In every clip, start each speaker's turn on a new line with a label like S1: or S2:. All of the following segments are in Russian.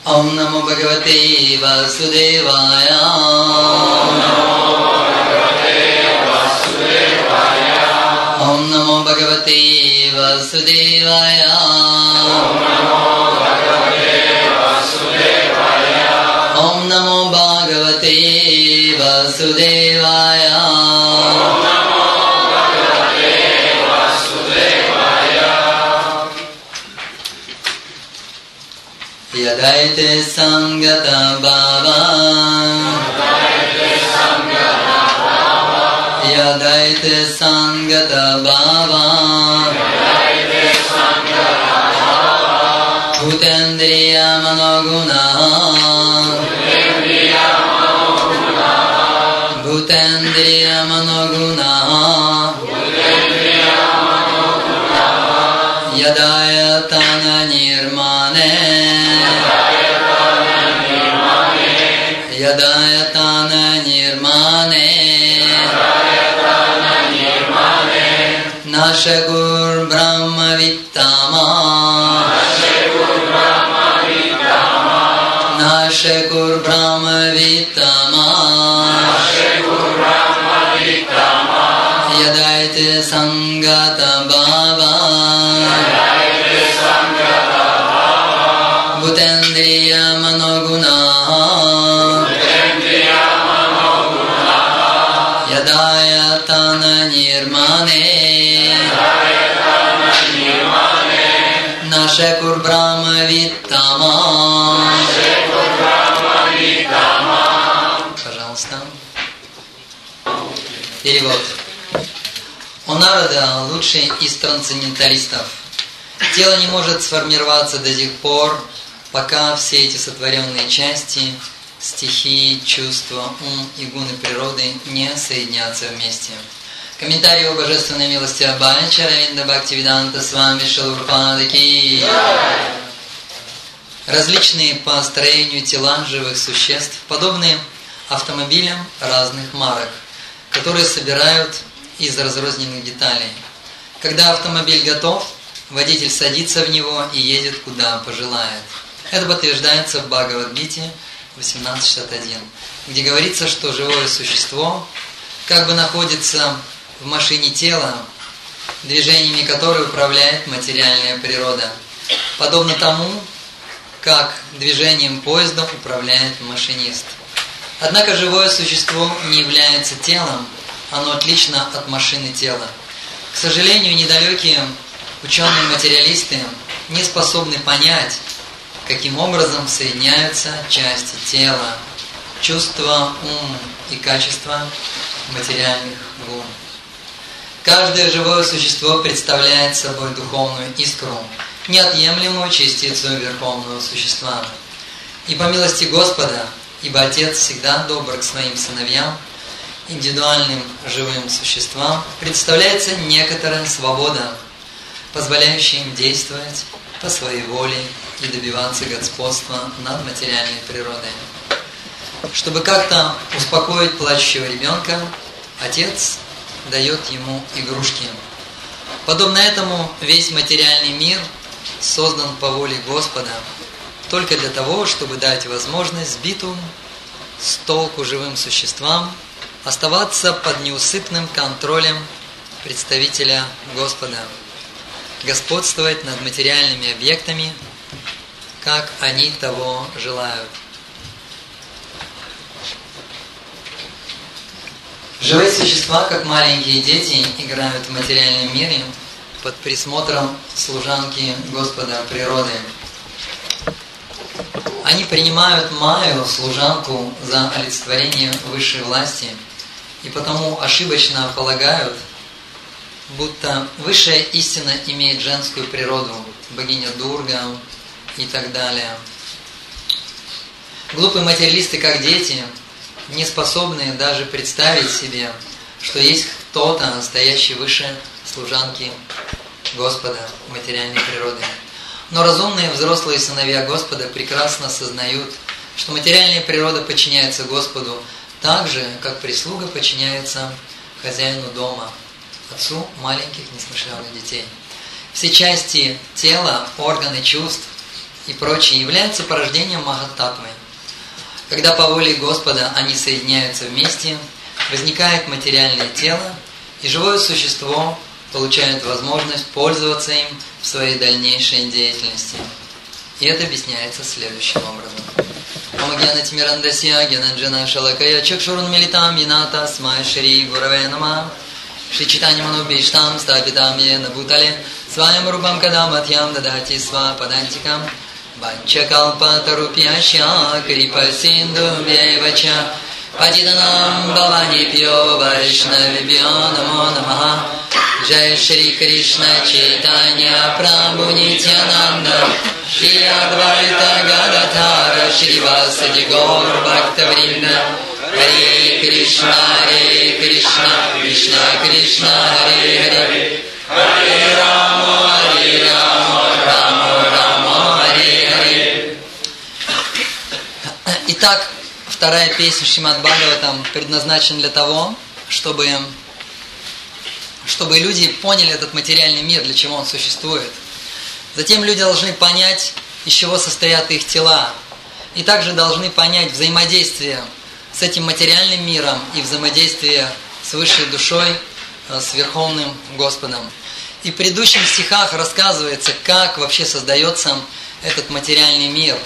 S1: Om Namo Bhagavate Vasudevaya. Om Namo Bhagavate Vasudevaya. Om Namo Bhagavate Vasudevaya. Yadaite Sangata Bhava. Yadaite Sangata Bhava. Bhutendriya Manoguna. Bhutendriya Manoguna. Yadayatana Nirmane. Yadayatana Nirmane. Nashagur Brahma Vittama. Nashagur Brahma Vittama. Yadaite Sangata Bhava. Bhutendriya Manoguna. Yadayatana Nirmane. Nashakur Brahma Vittama. Пожалуйста. Перевод. У народа лучший из трансценденталистов. Тело не может сформироваться до тех пор, пока все эти сотворенные части, стихии, чувства, ум и гуны природы не соединятся вместе. Комментарий о божественной милости Абхая Чаравинда Бхактивиданта Свами Шилурпада Ки. Различные по строению тела живых существ подобны автомобилям разных марок, которые собирают из разрозненных деталей. Когда автомобиль готов, водитель садится в него и едет куда пожелает. Это подтверждается в Бхагавад-гите 18.61, где говорится, что живое существо как бы находится в машине тела, движениями которой управляет материальная природа, подобно тому, как движением поезда управляет машинист. Однако живое существо не является телом, оно отлично от машины тела. К сожалению, недалекие ученые-материалисты не способны понять, каким образом соединяются части тела, чувства, ум и качества материальных гун. Каждое живое существо представляет собой духовную искру, неотъемлемую частицу Верховного Существа. И по милости Господа, ибо Отец всегда добр к своим сыновьям, индивидуальным живым существам, представляется некоторая свобода, позволяющая им действовать по своей воле и добиваться господства над материальной природой. Чтобы как-то успокоить плачущего ребенка, Отец дает ему игрушки. Подобно этому весь материальный мир создан по воле Господа только для того, чтобы дать возможность сбитым с толку живым существам оставаться под неусыпным контролем представителя Господа, господствовать над материальными объектами, как они того желают. Живые существа, как маленькие дети, играют в материальном мире под присмотром служанки Господа природы. Они принимают Майю, служанку, за олицетворение высшей власти, и потому ошибочно полагают, будто высшая истина имеет женскую природу, богиня Дурга и так далее. Глупые материалисты, как дети, не способны даже представить себе, что есть кто-то, стоящий выше служанки Господа материальной природы. Но разумные взрослые сыновья Господа прекрасно сознают, что материальная природа подчиняется Господу так же, как прислуга подчиняется хозяину дома, отцу маленьких несмышленых детей. Все части тела, органы чувств, и прочие являются порождением Махаттатвы. Когда по воле Господа они соединяются вместе, возникает материальное тело, и живое существо получает возможность пользоваться им в своей дальнейшей деятельности. И это объясняется следующим образом. Омагьянатимирандасья гьянанджана шалакая чакшурун милитам яната смай шри гураве нама Шри Чайтаньяманубхиштам стапитам йена бхутале сваям рупам кадаматьям дадати сва падантикам Банчакалпатарупьяща крипасинду вьевача Патитанам бхаванипьо вайшнавибьо намо намаха Джай Шри Кришна Чайтанья Прабху Нитьянанда Шри Адвайта Гададхара Шри Васади Гаур Бхактавринда Харе Кришна, Кришна Кришна, Харе Харе, Харе Рама, Рама Рама, Харе Харе. Итак, вторая песня Шримад Бхагаватам предназначена для того, чтобы люди поняли этот материальный мир, для чего он существует. Затем люди должны понять, из чего состоят их тела, и также должны понять взаимодействие с этим материальным миром и взаимодействие с высшей душой, с Верховным Господом. И в предыдущих стихах рассказывается, как вообще создается этот материальный мир.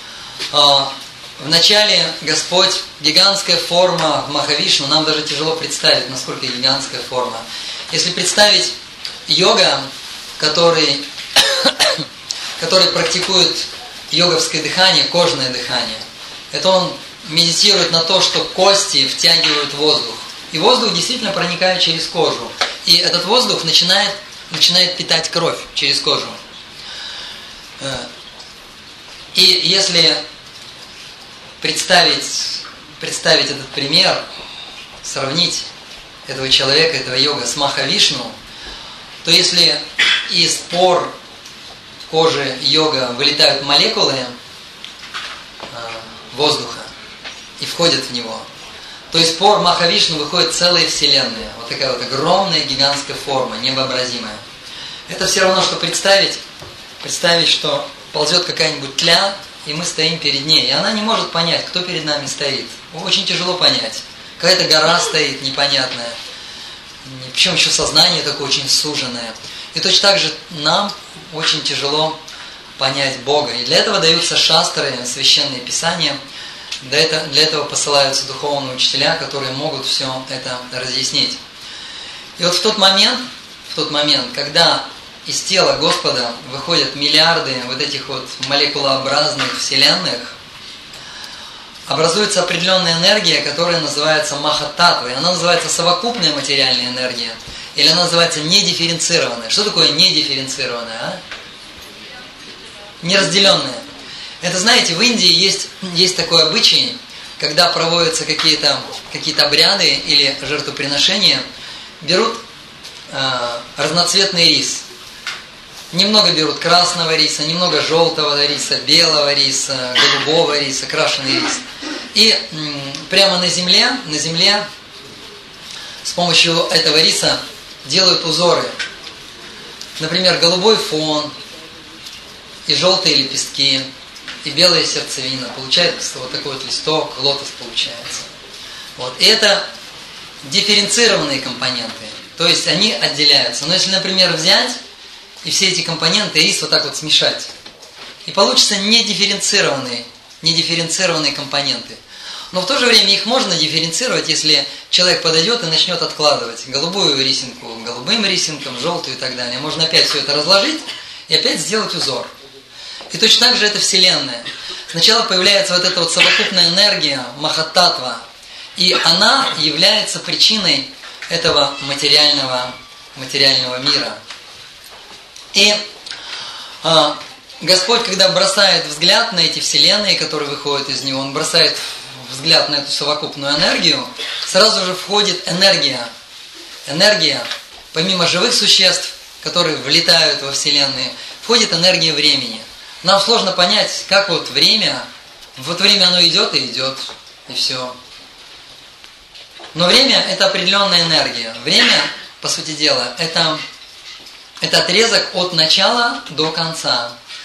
S1: Вначале Господь, гигантская форма Махавишну, нам даже тяжело представить, насколько гигантская форма. Если представить йога, который практикует йоговское дыхание, кожное дыхание, это он медитирует на то, что кости втягивают воздух. И воздух действительно проникает через кожу. И этот воздух начинает питать кровь через кожу. И если представить этот пример, сравнить этого человека, этого йога с Махавишну, то если из пор кожи йога вылетают молекулы воздуха и входят в него, то из пор Махавишну выходит целая вселенная. Вот такая вот огромная гигантская форма, невообразимая. Это все равно, что представить, что ползет какая-нибудь тля, и мы стоим перед ней. И она не может понять, кто перед нами стоит. Очень тяжело понять. Какая-то гора стоит непонятная. Причем еще сознание такое очень суженное. И точно так же нам очень тяжело понять Бога. И для этого даются шастры, священные писания. Для этого посылаются духовные учителя, которые могут все это разъяснить. И вот в тот момент, когда из тела Господа выходят миллиарды вот этих вот молекулообразных вселенных, образуется определенная энергия, которая называется Махаттатвой. Она называется совокупная материальная энергия. Или она называется недифференцированная. Что такое недифференцированная? Неразделенная. Это, знаете, в Индии есть такой обычай, когда проводятся какие-то обряды или жертвоприношения, берут разноцветный рис. Немного берут красного риса, немного желтого риса, белого риса, голубого риса, крашеный рис. И прямо на земле с помощью этого риса делают узоры. Например, голубой фон и желтые лепестки, и белая сердцевина. Получается вот такой вот листок, лотос получается. Вот. И это дифференцированные компоненты. То есть они отделяются. Но если, например, взять и все эти компоненты рис вот так вот смешать, и получится недифференцированные компоненты. Но в то же время их можно дифференцировать, если человек подойдет и начнет откладывать голубую рисинку голубым рисинком, желтую и так далее. Можно опять все это разложить и опять сделать узор. И точно так же это Вселенная. Сначала появляется вот эта вот совокупная энергия, Махаттатва, и она является причиной этого материального мира. И Господь, когда бросает взгляд на эти вселенные, которые выходят из Него, Он бросает взгляд на эту совокупную энергию, сразу же входит энергия. Энергия, помимо живых существ, которые влетают во вселенные, входит энергия времени. Нам сложно понять, как вот время оно идет, и все. Но время – это определенная энергия. Время, по сути дела, это отрезок от начала до конца.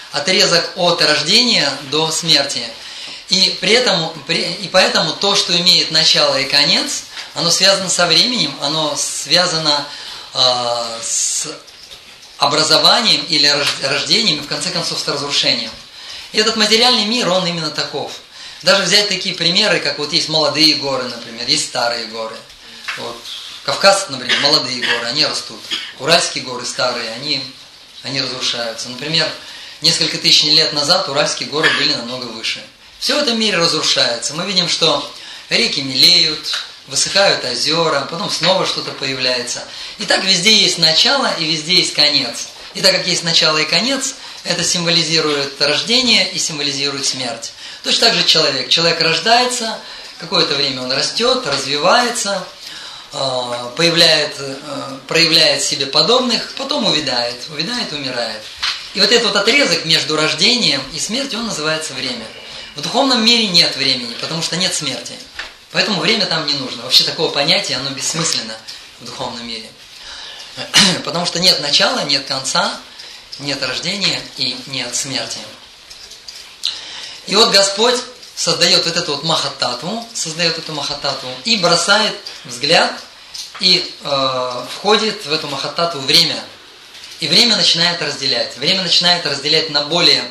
S1: отрезок от рождения до смерти. И поэтому то, что имеет начало и конец, оно связано со временем, оно связано с образованием или рождением, и в конце концов с разрушением. И этот материальный мир, он именно таков. Даже взять такие примеры, как вот есть молодые горы, например, есть старые горы. Вот. Кавказ, например, молодые горы, они растут. Уральские горы старые, они разрушаются. Например, несколько тысяч лет назад уральские горы были намного выше. Все в этом мире разрушается. Мы видим, что реки мелеют, высыхают озера, потом снова что-то появляется. И так везде есть начало и везде есть конец. И так как есть начало и конец, это символизирует рождение и символизирует смерть. Точно так же человек. Человек рождается, какое-то время он растет, развивается, проявляет себе подобных, потом увядает, умирает. И вот этот вот отрезок между рождением и смертью, он называется время. В духовном мире нет времени, потому что нет смерти. Поэтому время там не нужно. Вообще такого понятия, оно бессмысленно в духовном мире. Потому что нет начала, нет конца, нет рождения и нет смерти. И вот Господь создает вот эту вот махататву, и бросает взгляд, и входит в эту махататву время. И время начинает разделять. Время начинает разделять на более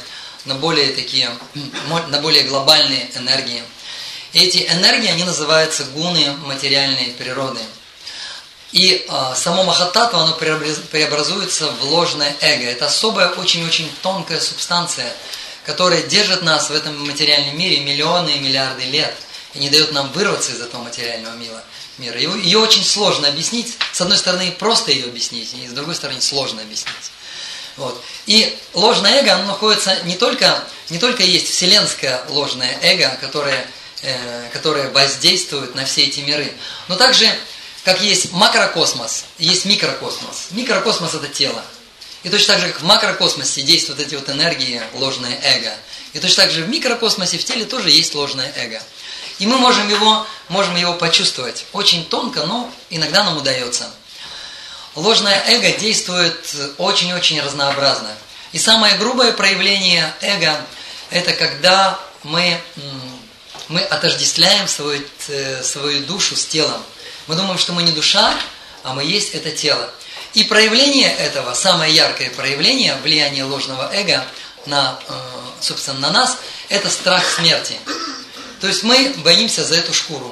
S1: глобальные энергии. И эти энергии, они называются гуны материальной природы. И само махататва, оно преобразуется в ложное эго. Это особая, очень-очень тонкая субстанция, которая держит нас в этом материальном мире миллионы и миллиарды лет и не дает нам вырваться из этого материального мира. Ее очень сложно объяснить. С одной стороны, просто ее объяснить, и с другой стороны, сложно объяснить. Вот. И ложное эго, оно находится не только есть вселенское ложное эго, которое воздействует на все эти миры, но также, как есть макрокосмос, есть микрокосмос. Микрокосмос – это тело. И точно так же, как в макрокосмосе действуют эти вот энергии, ложное эго. И точно так же в микрокосмосе, в теле тоже есть ложное эго. И мы можем его почувствовать очень тонко, но иногда нам удается. Ложное эго действует очень-очень разнообразно. И самое грубое проявление эго – это когда мы отождествляем свою душу с телом. Мы думаем, что мы не душа, а мы есть это тело. И проявление этого, самое яркое проявление влияния ложного эго собственно, на нас, это страх смерти. То есть мы боимся за эту шкуру.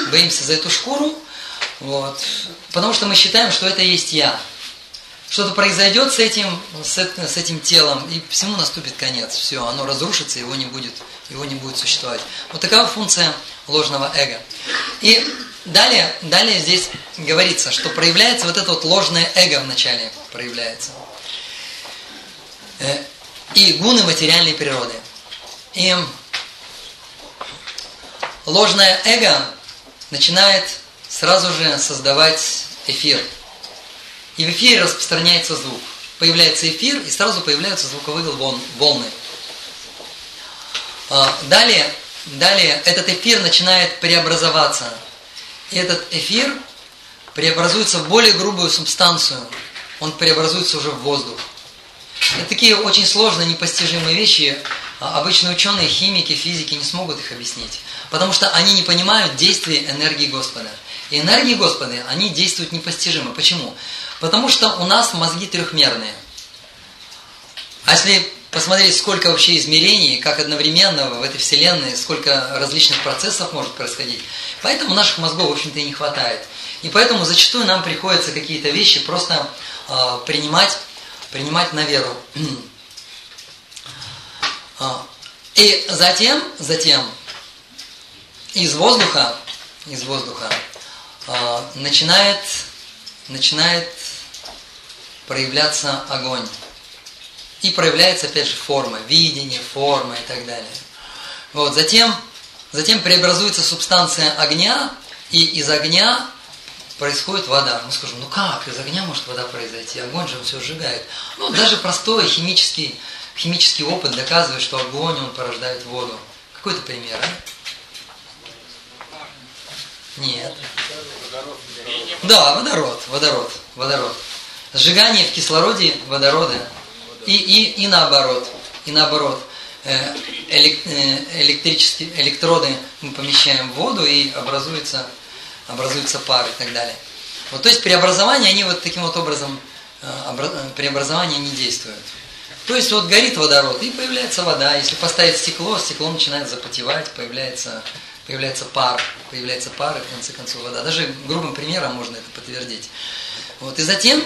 S1: Вот, потому что мы считаем, что это есть я. Что-то произойдет с этим телом, и всему наступит конец. Все, оно разрушится, его не будет существовать. Вот такова функция ложного эго. И далее здесь говорится, что проявляется вот это вот ложное эго вначале проявляется. И гуны материальной природы. И ложное эго начинает сразу же создавать эфир. И в эфире распространяется звук. Появляется эфир, и сразу появляются звуковые волны. Далее этот эфир начинает преобразоваться. И этот эфир преобразуется в более грубую субстанцию. Он преобразуется уже в воздух. Это такие очень сложные, непостижимые вещи. Обычные ученые, химики, физики не смогут их объяснить. Потому что они не понимают действия энергии Господа. И энергии Господа, они действуют непостижимо. Почему? Потому что у нас мозги трехмерные. А если посмотреть, сколько вообще измерений, как одновременно в этой вселенной, сколько различных процессов может происходить, поэтому наших мозгов, в общем-то, и не хватает. И поэтому зачастую нам приходится какие-то вещи просто принимать на веру. И затем из воздуха начинает проявляться огонь. И проявляется, опять же, форма, видение, форма и так далее. Вот, затем преобразуется субстанция огня, и из огня происходит вода. Мы скажем, как из огня может вода произойти? Огонь же все сжигает. Даже простой химический опыт доказывает, что огонь, он порождает воду. Какой-то пример, а? Нет. Да, водород. Сжигание в кислороде водорода и наоборот. и наоборот. Электрические электроды мы помещаем в воду, и образуется пар и так далее. Вот, то есть преобразования, они вот таким вот образом, преобразования не действуют. То есть вот горит водород, и появляется вода. Если поставить стекло начинает запотевать, появляется пар, и в конце концов вода. Даже грубым примером можно это подтвердить. Вот, и затем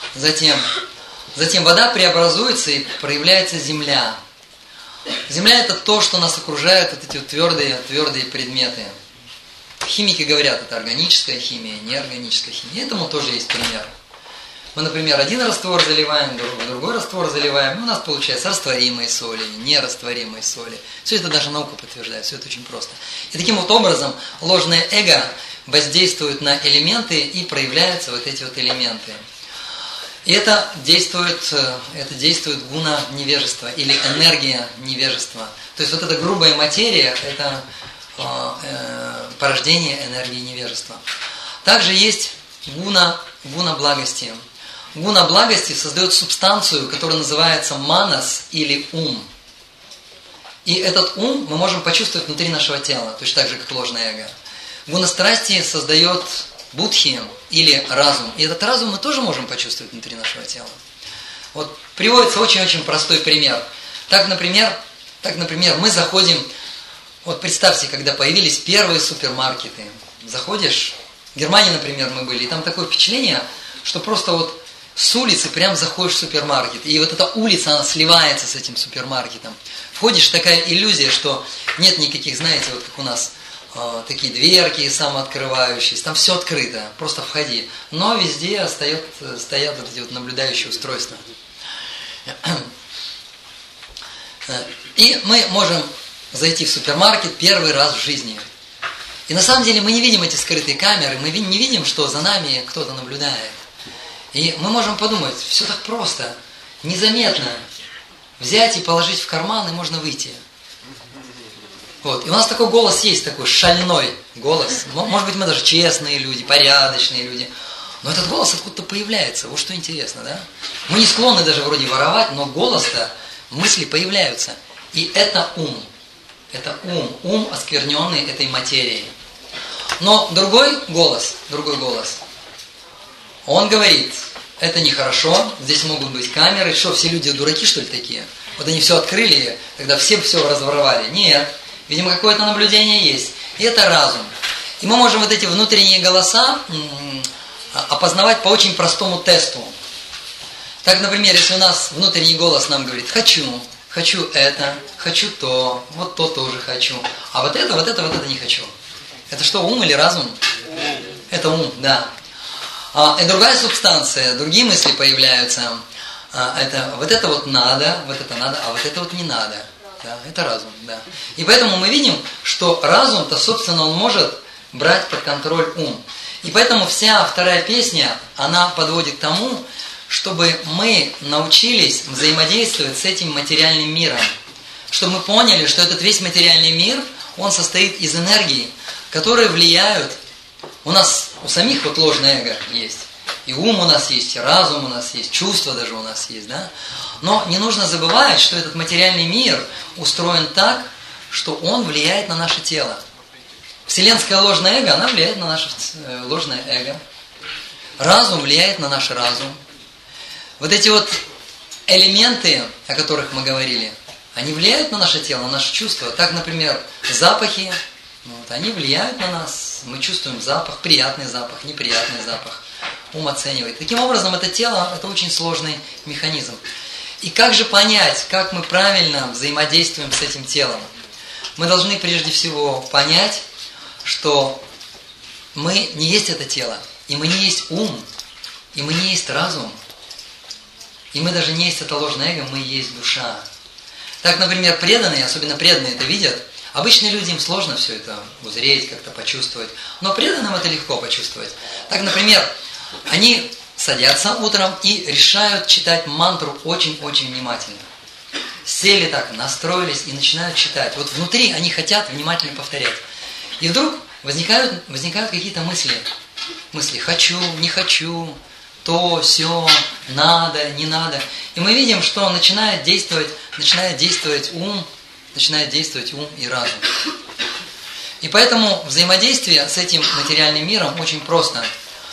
S1: вода преобразуется, и проявляется земля. Земля – это то, что нас окружает, вот эти вот твердые предметы. Химики говорят, это органическая химия, неорганическая химия. Этому тоже есть пример. Мы, например, один раствор заливаем, другой раствор заливаем, и у нас получается растворимые соли, нерастворимые соли. Все это даже наука подтверждает, все это очень просто. И таким вот образом ложное эго воздействует на элементы, и проявляются вот эти вот элементы. И это действует гуна невежества или энергия невежества. То есть вот эта грубая материя – это порождение энергии невежества. Также есть гуна благости. Гуна благости создает субстанцию, которая называется манас или ум. И этот ум мы можем почувствовать внутри нашего тела, точно так же, как ложное эго. Гуна страсти создает будхи или разум. И этот разум мы тоже можем почувствовать внутри нашего тела. Вот приводится очень-очень простой пример. Так, например, мы заходим, вот представьте, когда появились первые супермаркеты. Заходишь, в Германии, например, мы были, и там такое впечатление, что просто вот с улицы прям заходишь в супермаркет. И вот эта улица, она сливается с этим супермаркетом. Входишь, такая иллюзия, что нет никаких, знаете, вот как у нас, такие дверки самооткрывающиеся, там все открыто, просто входи. Но везде стоят вот эти вот наблюдающие устройства. И мы можем зайти в супермаркет первый раз в жизни. И на самом деле мы не видим эти скрытые камеры, мы не видим, что за нами кто-то наблюдает. И мы можем подумать, все так просто, незаметно. Взять и положить в карман, и можно выйти. Вот. И у нас такой голос есть, такой шальной голос. Может быть, мы даже честные люди, порядочные люди. Но этот голос откуда-то появляется. Вот что интересно, да? Мы не склонны даже вроде воровать, но голос-то, мысли появляются. И это ум. Это ум оскверненный этой материей. Но другой голос, он говорит, это нехорошо, здесь могут быть камеры, что, все люди дураки, что ли, такие? Вот они все открыли, тогда все разворовали. Нет, видимо, какое-то наблюдение есть. И это разум. И мы можем вот эти внутренние голоса опознавать по очень простому тесту. Так, например, если у нас внутренний голос нам говорит «хочу это, хочу то, вот то тоже хочу, а вот это не хочу». Это что, ум или разум? Это ум, да. И другая субстанция, другие мысли появляются. Вот это вот надо, а вот это вот не надо. Да, это разум, да. И поэтому мы видим, что разум-то, собственно, он может брать под контроль ум. И поэтому вся вторая песня, она подводит к тому, чтобы мы научились взаимодействовать с этим материальным миром. Чтобы мы поняли, что этот весь материальный мир, он состоит из энергий, которые влияют. У самих вот ложное эго есть. И ум у нас есть, и разум у нас есть, чувства даже у нас есть, да? Но не нужно забывать, что этот материальный мир устроен так, что он влияет на наше тело. Вселенское ложное эго, она влияет на наше ложное эго. Разум влияет на наш разум. Вот эти вот элементы, о которых мы говорили, они влияют на наше тело, на наши чувства. Так, например, запахи, они влияют на нас. Мы чувствуем запах, приятный запах, неприятный запах. Ум оценивает. Таким образом, это тело – это очень сложный механизм. И как же понять, как мы правильно взаимодействуем с этим телом? Мы должны прежде всего понять, что мы не есть это тело, и мы не есть ум, и мы не есть разум, и мы даже не есть это ложное эго, мы есть душа. Так, например, преданные, особенно преданные это видят. Обычные люди, им сложно все это узреть, как-то почувствовать, но преданным это легко почувствовать. Так, например, они садятся утром и решают читать мантру очень-очень внимательно. Сели так, настроились и начинают читать. Вот внутри они хотят внимательно повторять. И вдруг возникают какие-то мысли. Мысли «хочу», «не хочу», то, сё, надо, не надо. И мы видим, что начинает действовать ум и разум. И поэтому взаимодействие с этим материальным миром очень просто.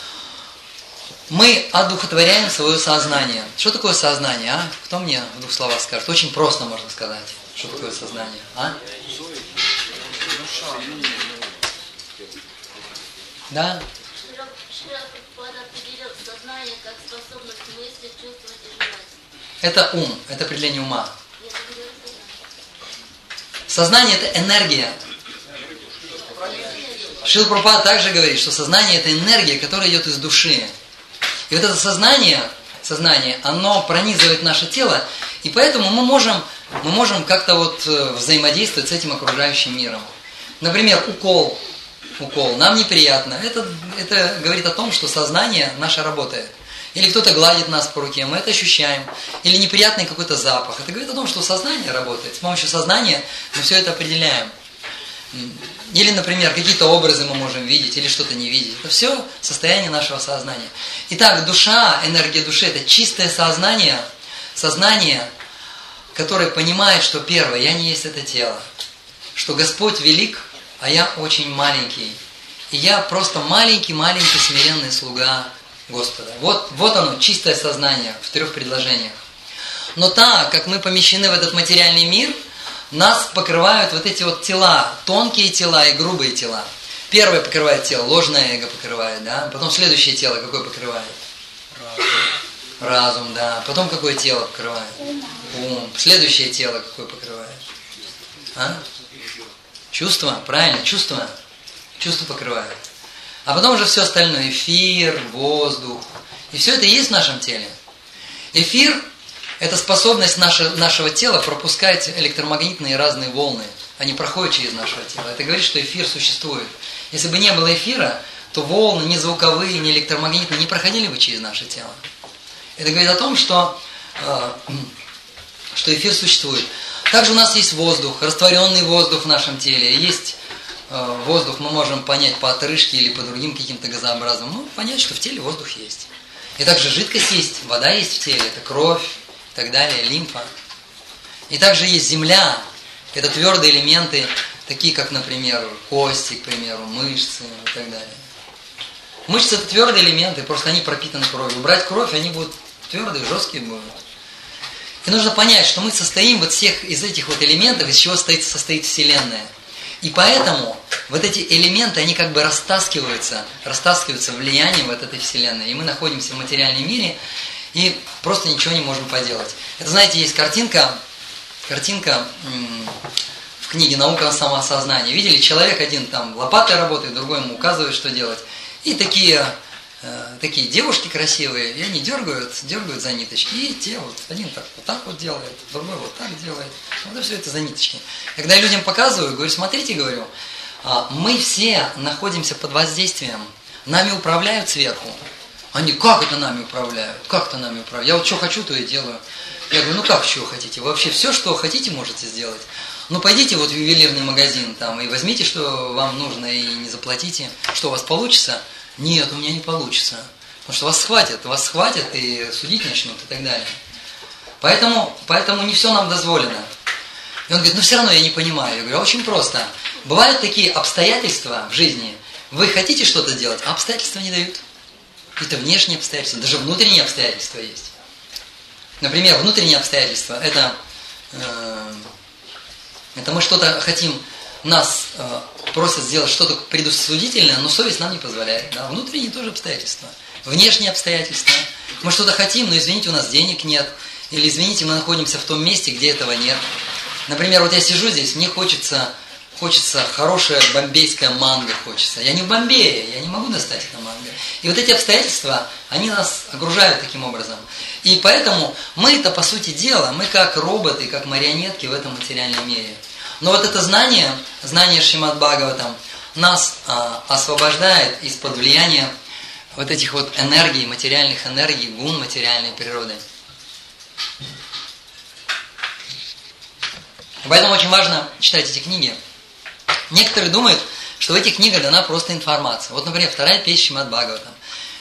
S1: Мы одухотворяем свое сознание. Что такое сознание, а? Кто мне в двух словах скажет? Очень просто можно сказать. Что такое сознание, а? Да? Это ум, это определение ума. Сознание – это энергия. Шрила Прабхупада также говорит, что сознание – это энергия, которая идет из души. И вот это сознание, оно пронизывает наше тело, и поэтому мы можем как-то вот взаимодействовать с этим окружающим миром. Например, укол нам неприятно. Это говорит о том, что сознание наше работает. Или кто-то гладит нас по руке, мы это ощущаем. Или неприятный какой-то запах. Это говорит о том, что сознание работает. С помощью сознания мы все это определяем. Или, например, какие-то образы мы можем видеть, или что-то не видеть. Это все состояние нашего сознания. Итак, душа, энергия души – это чистое сознание, которое понимает, что первое, я не есть это тело. Что Господь велик, а я очень маленький. И я просто маленький смиренный слуга Господа. Вот оно, чистое сознание в 3 предложениях. Но так, как мы помещены в этот материальный мир, нас покрывают вот эти вот тела, тонкие тела и грубые тела. Первое покрывает тело, ложное эго покрывает, да? Потом следующее тело какое покрывает? Разум, да. Потом какое тело покрывает? Ум. Следующее тело какое покрывает? А? Чувства, правильно, чувства. Чувства покрывают. А потом уже все остальное, эфир, воздух. И все это есть в нашем теле. Эфир – это способность нашего тела пропускать электромагнитные разные волны. Они проходят через наше тело. Это говорит, что эфир существует. Если бы не было эфира, то волны ни звуковые, ни электромагнитные не проходили бы через наше тело. Это говорит о том, что эфир существует. Также у нас есть воздух, растворенный воздух в нашем теле. Есть воздух, мы можем понять по отрыжке или по другим каким-то газообразным. Ну, понять, что в теле воздух есть. И также жидкость есть, вода есть в теле, это кровь и так далее, лимфа. И также есть земля, это твердые элементы, такие как, например, кости, к примеру, мышцы и так далее. Мышцы – это твердые элементы, просто они пропитаны кровью. Убрать кровь, они будут твердые, жесткие будут. И нужно понять, что мы состоим вот всех из этих вот элементов, из чего состоит Вселенная. И поэтому вот эти элементы, они как бы растаскиваются влиянием вот этой Вселенной. И мы находимся в материальном мире и просто ничего не можем поделать. Это, знаете, есть картинка в книге «Наука о самоосознании». Видели, человек один там лопатой работает, другой ему указывает, что делать. И такие девушки красивые, и они дергают за ниточки, и те вот, один вот так вот делает, другой вот так делает. Вот все это за ниточки. Когда я людям показываю, говорю, смотрите, говорю, мы все находимся под воздействием, нами управляют сверху. Они, как это нами управляют? Как это нами управляют? Я вот что хочу, то и делаю. Я говорю, ну как что хотите? Вы вообще все, что хотите, можете сделать. Ну пойдите вот в ювелирный магазин там и возьмите, что вам нужно, и не заплатите. Что, у вас получится? Нет, у меня не получится. Потому что вас схватят и судить начнут и так далее. Поэтому не все нам дозволено. И он говорит, ну все равно я не понимаю. Я говорю, очень просто. Бывают такие обстоятельства в жизни. Вы хотите что-то делать, а обстоятельства не дают. Это внешние обстоятельства, даже внутренние обстоятельства есть. Например, внутренние обстоятельства – это мы что-то хотим, нас просят сделать что-то предусудительное, но совесть нам не позволяет. Да? Внутренние тоже обстоятельства. Внешние обстоятельства. Мы что-то хотим, но, извините, у нас денег нет. Или, извините, мы находимся в том месте, где этого нет. Например, вот я сижу здесь, мне хочется хорошее бомбейское манго хочется. Я не в Бомбее, я не могу достать это манго. И вот эти обстоятельства, они нас окружают таким образом. И поэтому мы-то, по сути дела, мы как роботы, как марионетки в этом материальном мире. Но вот это знание Шримад Бхагаватам, нас освобождает из-под влияния вот этих вот энергий, материальных энергий, гун материальной природы. Поэтому очень важно читать эти книги. Некоторые думают, что в этих книгах дана просто информация. Вот, например, 2-я песня Шримад Бхагаватам.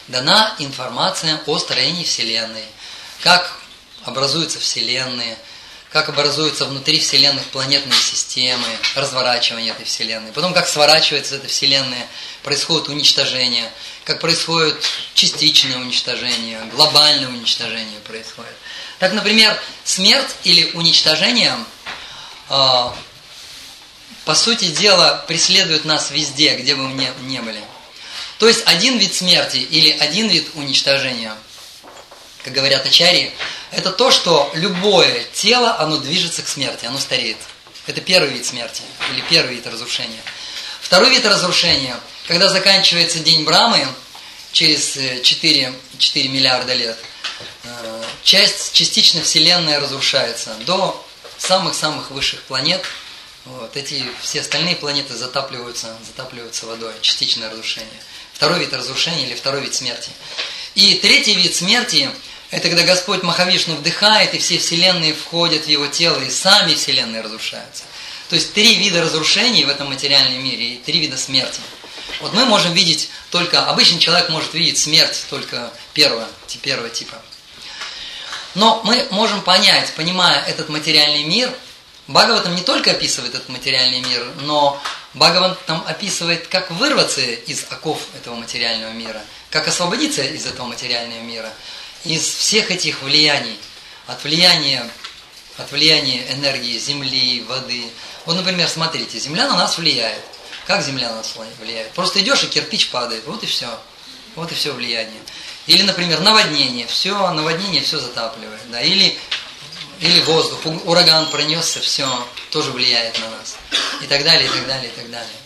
S1: дана информация о строении Вселенной, как образуются Вселенные, как образуются внутри Вселенных планетные системы, разворачивание этой Вселенной, потом как сворачивается эта Вселенная, происходит уничтожение, как происходит частичное уничтожение, глобальное уничтожение происходит. Так, например, смерть или уничтожение, по сути дела, преследует нас везде, где бы мы ни были. То есть один вид смерти или один вид уничтожения, как говорят ачарьи, это то, что любое тело, оно движется к смерти, оно стареет. Это первый вид смерти или первый вид разрушения. Второй вид разрушения, когда заканчивается день Брамы, через 4 миллиарда лет, частично Вселенная разрушается до самых-самых высших планет. Вот, эти все остальные планеты затапливаются водой, частичное разрушение. Второй вид разрушения или второй вид смерти. И третий вид смерти – это когда Господь Махавишну вдыхает, и все вселенные входят в его тело, и сами вселенные разрушаются. То есть 3 вида разрушений в этом материальном мире и 3 вида смерти. Вот мы можем видеть только, обычный человек может видеть смерть только первого типа. Но мы можем понять, понимая этот материальный мир, Бхагаватам не только описывает этот материальный мир, но Бхагаватам описывает, как вырваться из оков этого материального мира, как освободиться из этого материального мира, из всех этих влияний, от влияния энергии, земли, воды. Вот, например, смотрите, земля на нас влияет. Как земля на нас влияет? Просто идешь, и кирпич падает, вот и все. Вот и все влияние. Или, например, наводнение все затапливает. Да? Или воздух, ураган пронесся, все тоже влияет на нас. И так далее, и так далее, и так далее.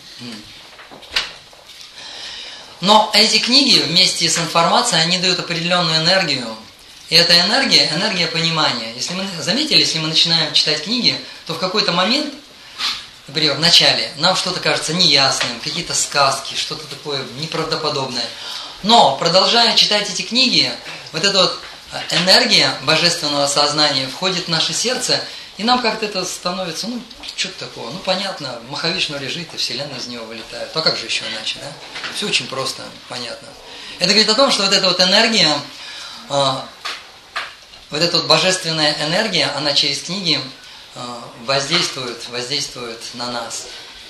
S1: Но эти книги вместе с информацией, они дают определенную энергию. И эта энергия понимания. Если мы заметили, если мы начинаем читать книги, то в какой-то момент, например, в начале, нам что-то кажется неясным, какие-то сказки, что-то такое неправдоподобное. Но, продолжая читать эти книги, вот эта вот энергия божественного сознания входит в наше сердце, и нам как-то это становится, что-то такое, понятно, Махавишну лежит, и Вселенная из него вылетает. А как же еще иначе, да? Все очень просто, понятно. Это говорит о том, что вот эта вот энергия, вот эта вот божественная энергия, она через книги воздействует на нас.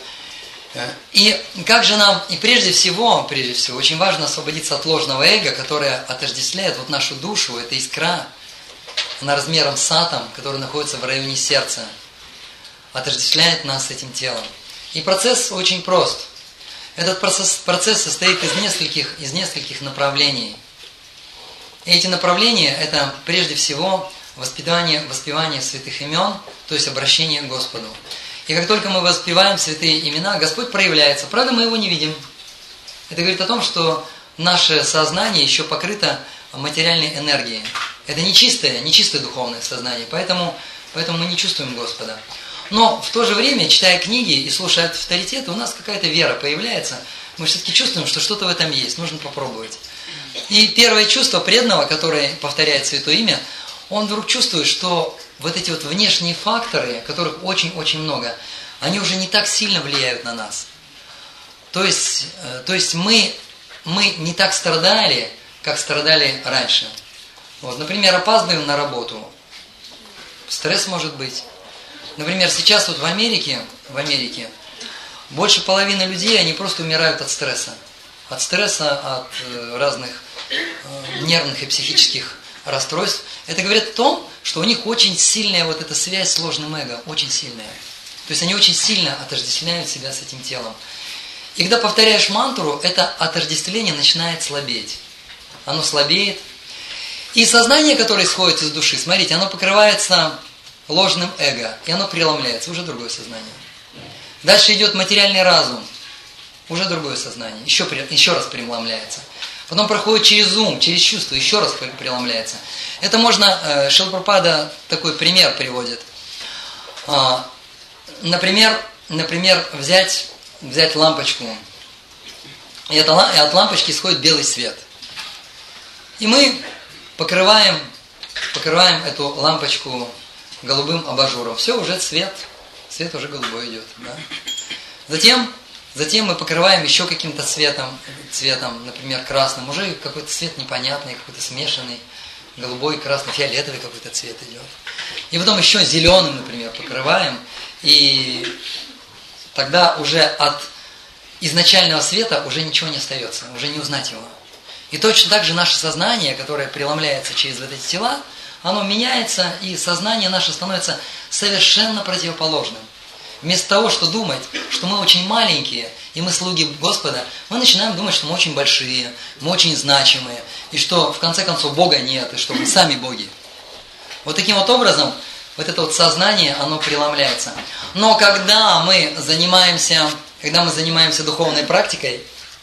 S1: И как же нам, и прежде всего, очень важно освободиться от ложного эго, которое отождествляет вот нашу душу, это искра, она размером с атом, который находится в районе сердца, отождествляет нас с этим телом. И процесс очень прост. Этот процесс состоит из нескольких направлений. И эти направления – это прежде всего воспевание святых имен, то есть обращение к Господу. И как только мы воспеваем святые имена, Господь проявляется. Правда, мы его не видим. Это говорит о том, что наше сознание еще покрыто материальной энергией. Это нечистое духовное сознание, поэтому мы не чувствуем Господа. Но в то же время, читая книги и слушая авторитеты, у нас какая-то вера появляется. Мы все-таки чувствуем, что что-то в этом есть, нужно попробовать. И первое чувство преданного, которое повторяет святое имя, он вдруг чувствует, что вот эти вот внешние факторы, которых очень-очень много, они уже не так сильно влияют на нас. То есть мы не так страдали, как страдали раньше. Вот, например, опаздываем на работу. Стресс может быть. Например, сейчас вот в Америке больше половины людей, они просто умирают от стресса. От стресса, от разных нервных и психических расстройств. Это говорит о том, что у них очень сильная вот эта связь с ложным эго, очень сильная. То есть они очень сильно отождествляют себя с этим телом. И когда повторяешь мантру, это отождествление начинает слабеть. Оно слабеет. И сознание, которое исходит из души, смотрите, оно покрывается ложным эго, и оно преломляется, уже другое сознание. Дальше идет материальный разум, уже другое сознание, еще раз преломляется. Потом проходит через ум, через чувство, еще раз преломляется. Это можно, Шрила Прабхупада такой пример приводит. Например, взять лампочку, и от лампочки исходит белый свет. И мы покрываем эту лампочку голубым абажуром. Все, уже цвет уже голубой идет. Да? Затем Затем мы покрываем еще каким-то цветом, например, красным. Уже какой-то цвет непонятный, какой-то смешанный. Голубой, красный, фиолетовый какой-то цвет идет. И потом еще зеленым, например, покрываем. И тогда уже от изначального света уже ничего не остается, уже не узнать его. И точно так же наше сознание, которое преломляется через вот эти тела, оно меняется, и сознание наше становится совершенно противоположным. Вместо того, что думать, что мы очень маленькие, и мы слуги Господа, мы начинаем думать, что мы очень большие, мы очень значимые, и что в конце концов Бога нет, и что мы сами боги. Вот таким вот образом, вот это вот сознание, оно преломляется. Но когда мы занимаемся духовной практикой,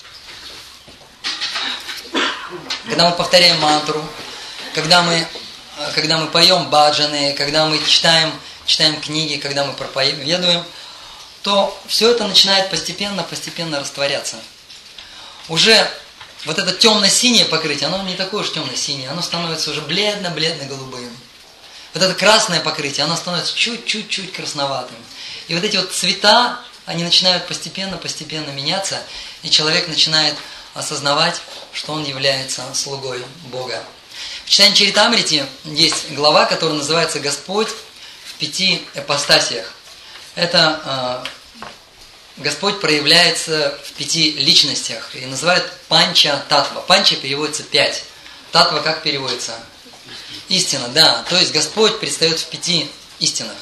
S1: когда мы повторяем мантру, когда мы поем баджаны, когда мы читаем книги, когда мы проповедуем, то все это начинает постепенно растворяться. Уже вот это темно-синее покрытие, оно не такое уж темно-синее, оно становится уже бледно-голубым. Вот это красное покрытие, оно становится чуть-чуть красноватым. И вот эти вот цвета, они начинают постепенно меняться, и человек начинает осознавать, что он является слугой Бога. В Чайтанья Чаритамрите есть глава, которая называется «Господь в 5 ипостасиях». Это Господь проявляется в 5 личностях и называют панча татва. Панча переводится 5. Татва как переводится? Истина, да. То есть Господь предстает в 5 истинах.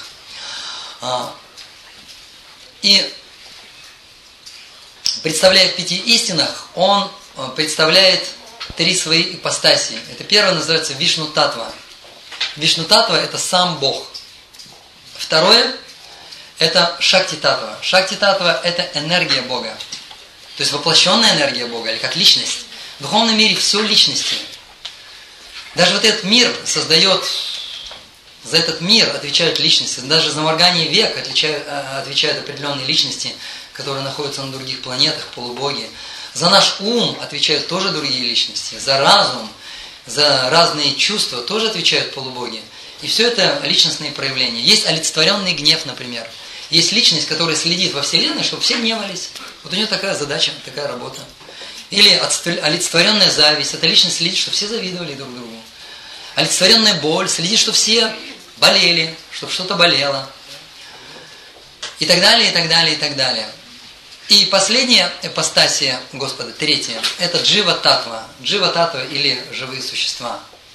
S1: И представляя в 5 истинах, Он представляет 3 свои ипостаси. Это первое называется Вишну Татва. Вишну Татва – это сам Бог. Второе – это Шакти Татва. Шакти Татва – это энергия Бога. То есть воплощенная энергия Бога, или как личность. В духовном мире все личности. Даже вот этот мир создает, за этот мир отвечают личности. Даже за моргание век отвечают определенные личности, которые находятся на других планетах, полубоги. За наш ум отвечают тоже другие личности. За разум, за разные чувства тоже отвечают полубоги. И все это личностные проявления. Есть олицетворенный гнев, например. Есть личность, которая следит во Вселенной, чтобы все гневались. Вот у нее такая задача, такая работа. Или олицетворенная зависть. Эта личность следит, чтобы все завидовали друг другу. Олицетворенная боль следит, чтобы все болели, чтобы что-то болело. И так далее, и так далее, и так далее. И последняя ипостасия Господа, третья, это Джива Татва. Джива Татва или живые существа.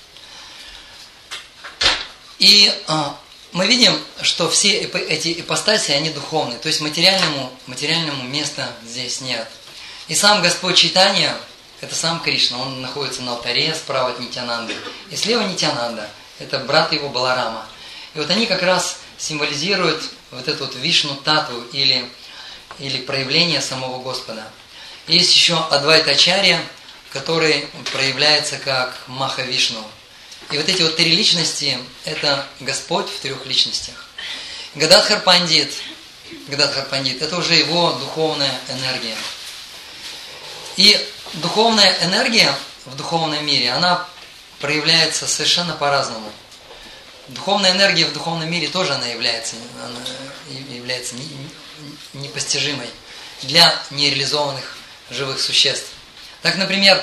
S1: И мы видим, что все эти ипостаси, они духовные. То есть материальному места здесь нет. И сам Господь Чайтанья, это сам Кришна, он находится на алтаре справа от Нитьянанды. И слева Нитьянанда, это брат его Баларама. И вот они как раз символизируют вот эту вот Вишну Татву или проявление самого Господа. Есть еще Адвайта Ачарья, который проявляется как Маха Вишну. И вот эти вот 3 личности – это Господь в 3 личностях. Гададхар Пандит – это уже его духовная энергия. И духовная энергия в духовном мире, она проявляется совершенно по-разному. Духовная энергия в духовном мире тоже она является непостижимой для нереализованных живых существ. Так, например,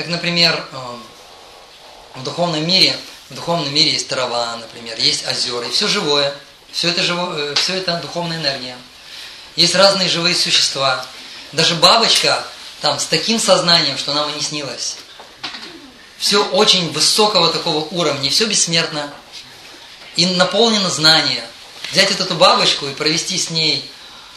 S1: в духовном мире есть трава, например, есть озера, и все живое, все это духовная энергия. Есть разные живые существа. Даже бабочка там с таким сознанием, что нам и не снилось. Все очень высокого такого уровня, все бессмертно. И наполнено знание. Взять вот эту бабочку и провести с ней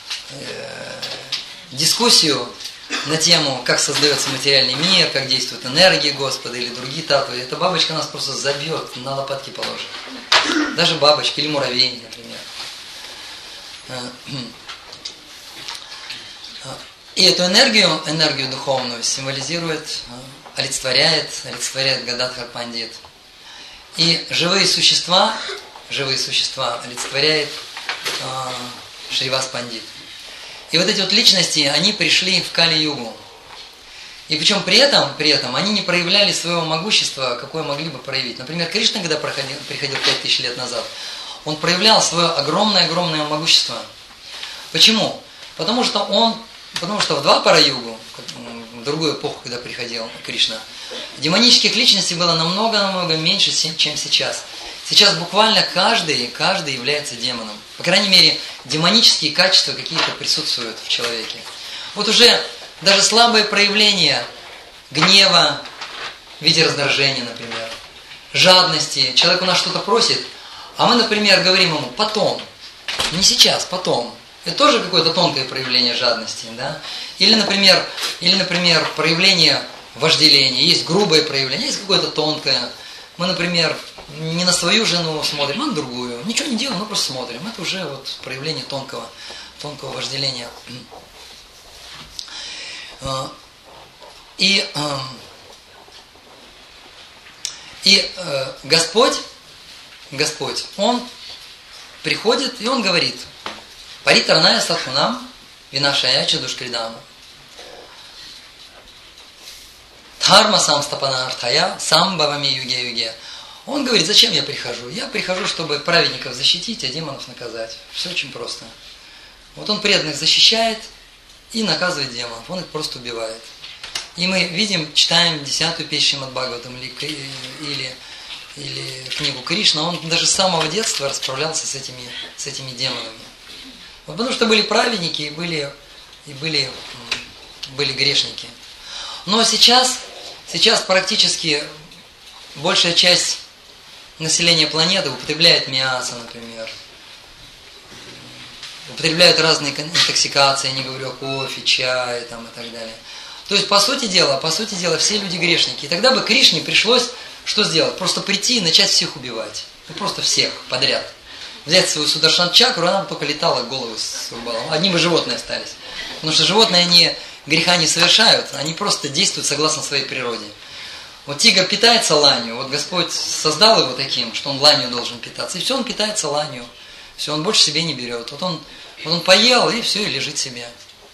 S1: дискуссию на тему, как создается материальный мир, как действует энергия Господа или другие татвы. Эта бабочка нас просто забьет, на лопатки положит. Даже бабочка или муравей, например. И эту энергию духовную символизирует, олицетворяет Гададхар Пандит. И живые существа олицетворяет Шривас Пандит. И вот эти вот личности, они пришли в Кали-югу. И причем при этом они не проявляли своего могущества, какое могли бы проявить. Например, Кришна, когда приходил 5000 лет назад, он проявлял свое огромное могущество. Почему? Потому что он Потому что в Двапара-югу, в другую эпоху, когда приходил Кришна, демонических личностей было намного меньше, чем сейчас. Сейчас буквально каждый является демоном. По крайней мере, демонические качества какие-то присутствуют в человеке. Вот уже даже слабые проявления гнева в виде раздражения, например, жадности. Человек у нас что-то просит, а мы, например, говорим ему «потом». Не сейчас, потом. Это тоже какое-то тонкое проявление жадности. Да? Или, например, проявление вожделения. Есть грубое проявление, есть какое-то тонкое. Мы, например, не на свою жену смотрим, а на другую. Ничего не делаем, мы просто смотрим. Это уже вот проявление тонкого вожделения. И Господь, Он приходит и Он говорит: «Паритарная садхунам винашая чадушкридама. Дхарма самстапанартхая самбавами юге-юге». Он говорит: зачем я прихожу? Я прихожу, чтобы праведников защитить, а демонов наказать. Все очень просто. Вот Он преданных защищает и наказывает демонов. Он их просто убивает. И мы видим, читаем 10-ю песню Шримад Бхагаватам или книгу Кришна, он даже с самого детства расправлялся с этими демонами. Вот потому что были праведники и были грешники. Но сейчас практически большая часть населения планеты употребляет мясо, например. Употребляют разные интоксикации, я не говорю о кофе, чае там, и так далее. То есть, по сути дела, все люди грешники. И тогда бы Кришне пришлось что сделать? Просто прийти и начать всех убивать. Ну, просто всех подряд. Взять свою Сударшан-чакру, она бы только летала, голову срубала. Одни бы животные остались. Потому что животные, они греха не совершают, они просто действуют согласно своей природе. Вот тигр питается ланью, вот Господь создал его таким, что он ланью должен питаться. И все, он питается ланью. Все, он больше себе не берет. Вот он поел, и все, и лежит себе.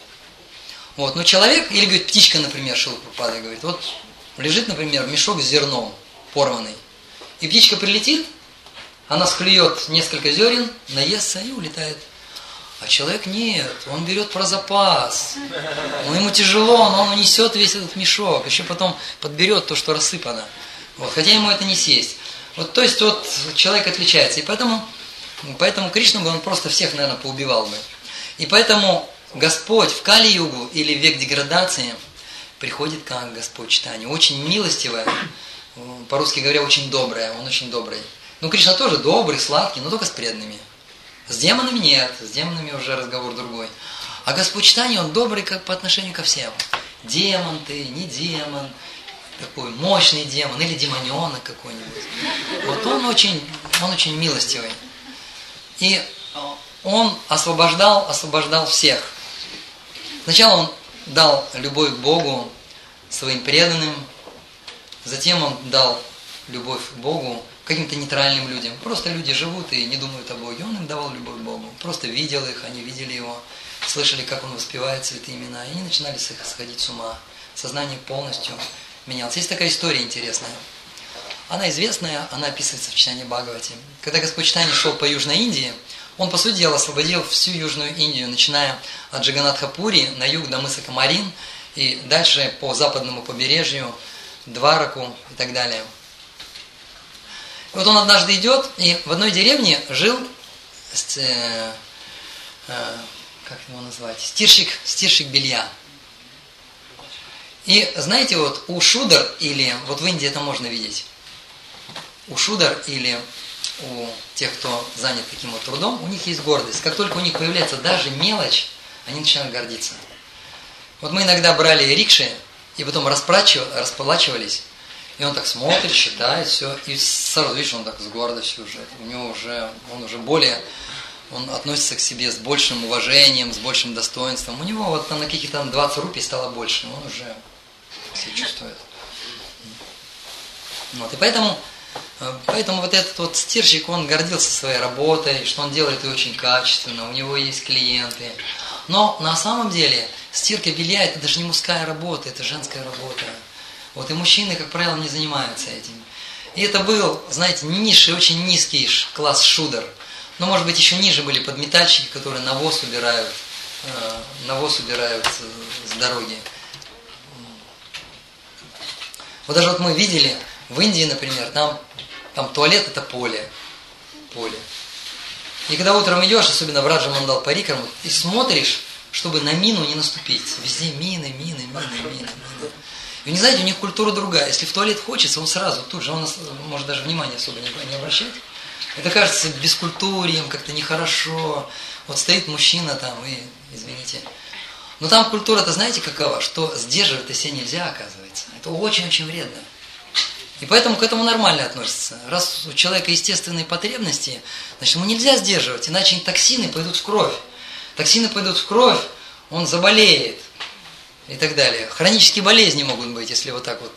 S1: Вот, но человек, или, говорит, птичка, например, Шрила Прабхупада говорит, вот лежит, например, мешок с зерном порванный, и птичка прилетит, она склюет несколько зерен, наестся и улетает. А человек нет, он берет про запас, ему тяжело, но он унесет весь этот мешок, еще потом подберет то, что рассыпано, вот, хотя ему это не съесть. Вот, то есть вот человек отличается, и поэтому Кришна бы он просто всех, наверное, поубивал бы. И поэтому Господь в Кали-югу или в век деградации приходит как Господь Чайтанья, очень милостивая, по-русски говоря, очень добрая, он очень добрый. Ну, Кришна тоже добрый, сладкий, но только с преданными. С демонами нет, с демонами уже разговор другой. А Господь Чайтанья, он добрый как по отношению ко всем. Демон ты, не демон, такой мощный демон или демоненок какой-нибудь. Вот он очень милостивый. И он освобождал всех. Сначала он дал любовь к Богу своим преданным, затем он дал любовь к Богу каким-то нейтральным людям. Просто люди живут и не думают о Боге. Он им давал любовь к Богу. Просто видел их, они видели его, слышали, как он воспевает святые имена, и они начинали сходить с ума. Сознание полностью менялось. Есть такая история интересная. Она известная, она описывается в читании Бхагавати. Когда Господь Чайтанья шел по Южной Индии, он, по сути дела, освободил всю Южную Индию, начиная от Джаганатха-Пури на юг до мыса Камарин и дальше по западному побережью, Двараку и так далее. И вот он однажды идет, и в одной деревне жил, как его назвать, стирщик белья. И знаете, вот у шудар, или вот в Индии это можно видеть, у шудар или у тех, кто занят таким вот трудом, у них есть гордость. Как только у них появляется даже мелочь, они начинают гордиться. Вот мы иногда брали рикши, и потом расплачивались, и он так смотрит, считает, все, и сразу, видишь, он так с гордостью уже, он относится к себе с большим уважением, с большим достоинством. У него вот на каких-то 20 рупий стало больше, он уже все чувствует. Вот, и поэтому вот этот вот стирщик, он гордился своей работой, что он делает ее очень качественно, у него есть клиенты. Но на самом деле стирка белья – это даже не мужская работа, это женская работа. Вот, и мужчины, как правило, не занимаются этим. И это был, знаете, низший, очень низкий класс шудер. Но, может быть, еще ниже были подметальщики, которые навоз убирают навоз убирают с дороги. Вот даже вот мы видели в Индии, например, там туалет это поле. И когда утром идешь, особенно в Раджа Мандал Парикраму, и смотришь, чтобы на мину не наступить. Везде мины. И не знаете, у них культура другая. Если в туалет хочется, он сразу, тут же, он может даже внимания особо не обращать. Это кажется бескультурием, как-то нехорошо. Вот стоит мужчина там и, извините. Но там культура-то знаете какова, что сдерживать-то себя нельзя, оказывается. Это очень-очень вредно. И поэтому к этому нормально относятся. Раз у человека естественные потребности, значит, ему нельзя сдерживать, иначе токсины пойдут в кровь. Токсины пойдут в кровь, он заболеет и так далее. Хронические болезни могут быть, если вот так вот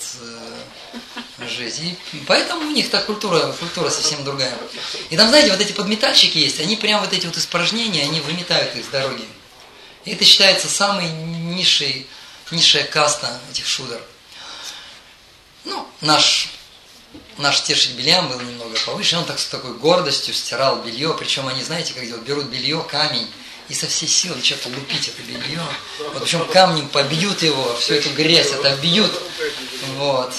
S1: жить. И поэтому у них так культура совсем другая. И там, знаете, вот эти подметальщики есть, они прям вот эти вот испражнения, они выметают их с дороги. И это считается самой низшая каста этих шудр. Ну, наш Тиршик Бельям был немного повыше, он с такой гордостью стирал белье, причем они, знаете, как делают, берут белье, камень, и со всей силы что-то лупить это белье. Вот, причем камнем побьют его, всю эту грязь отобьют. Вот.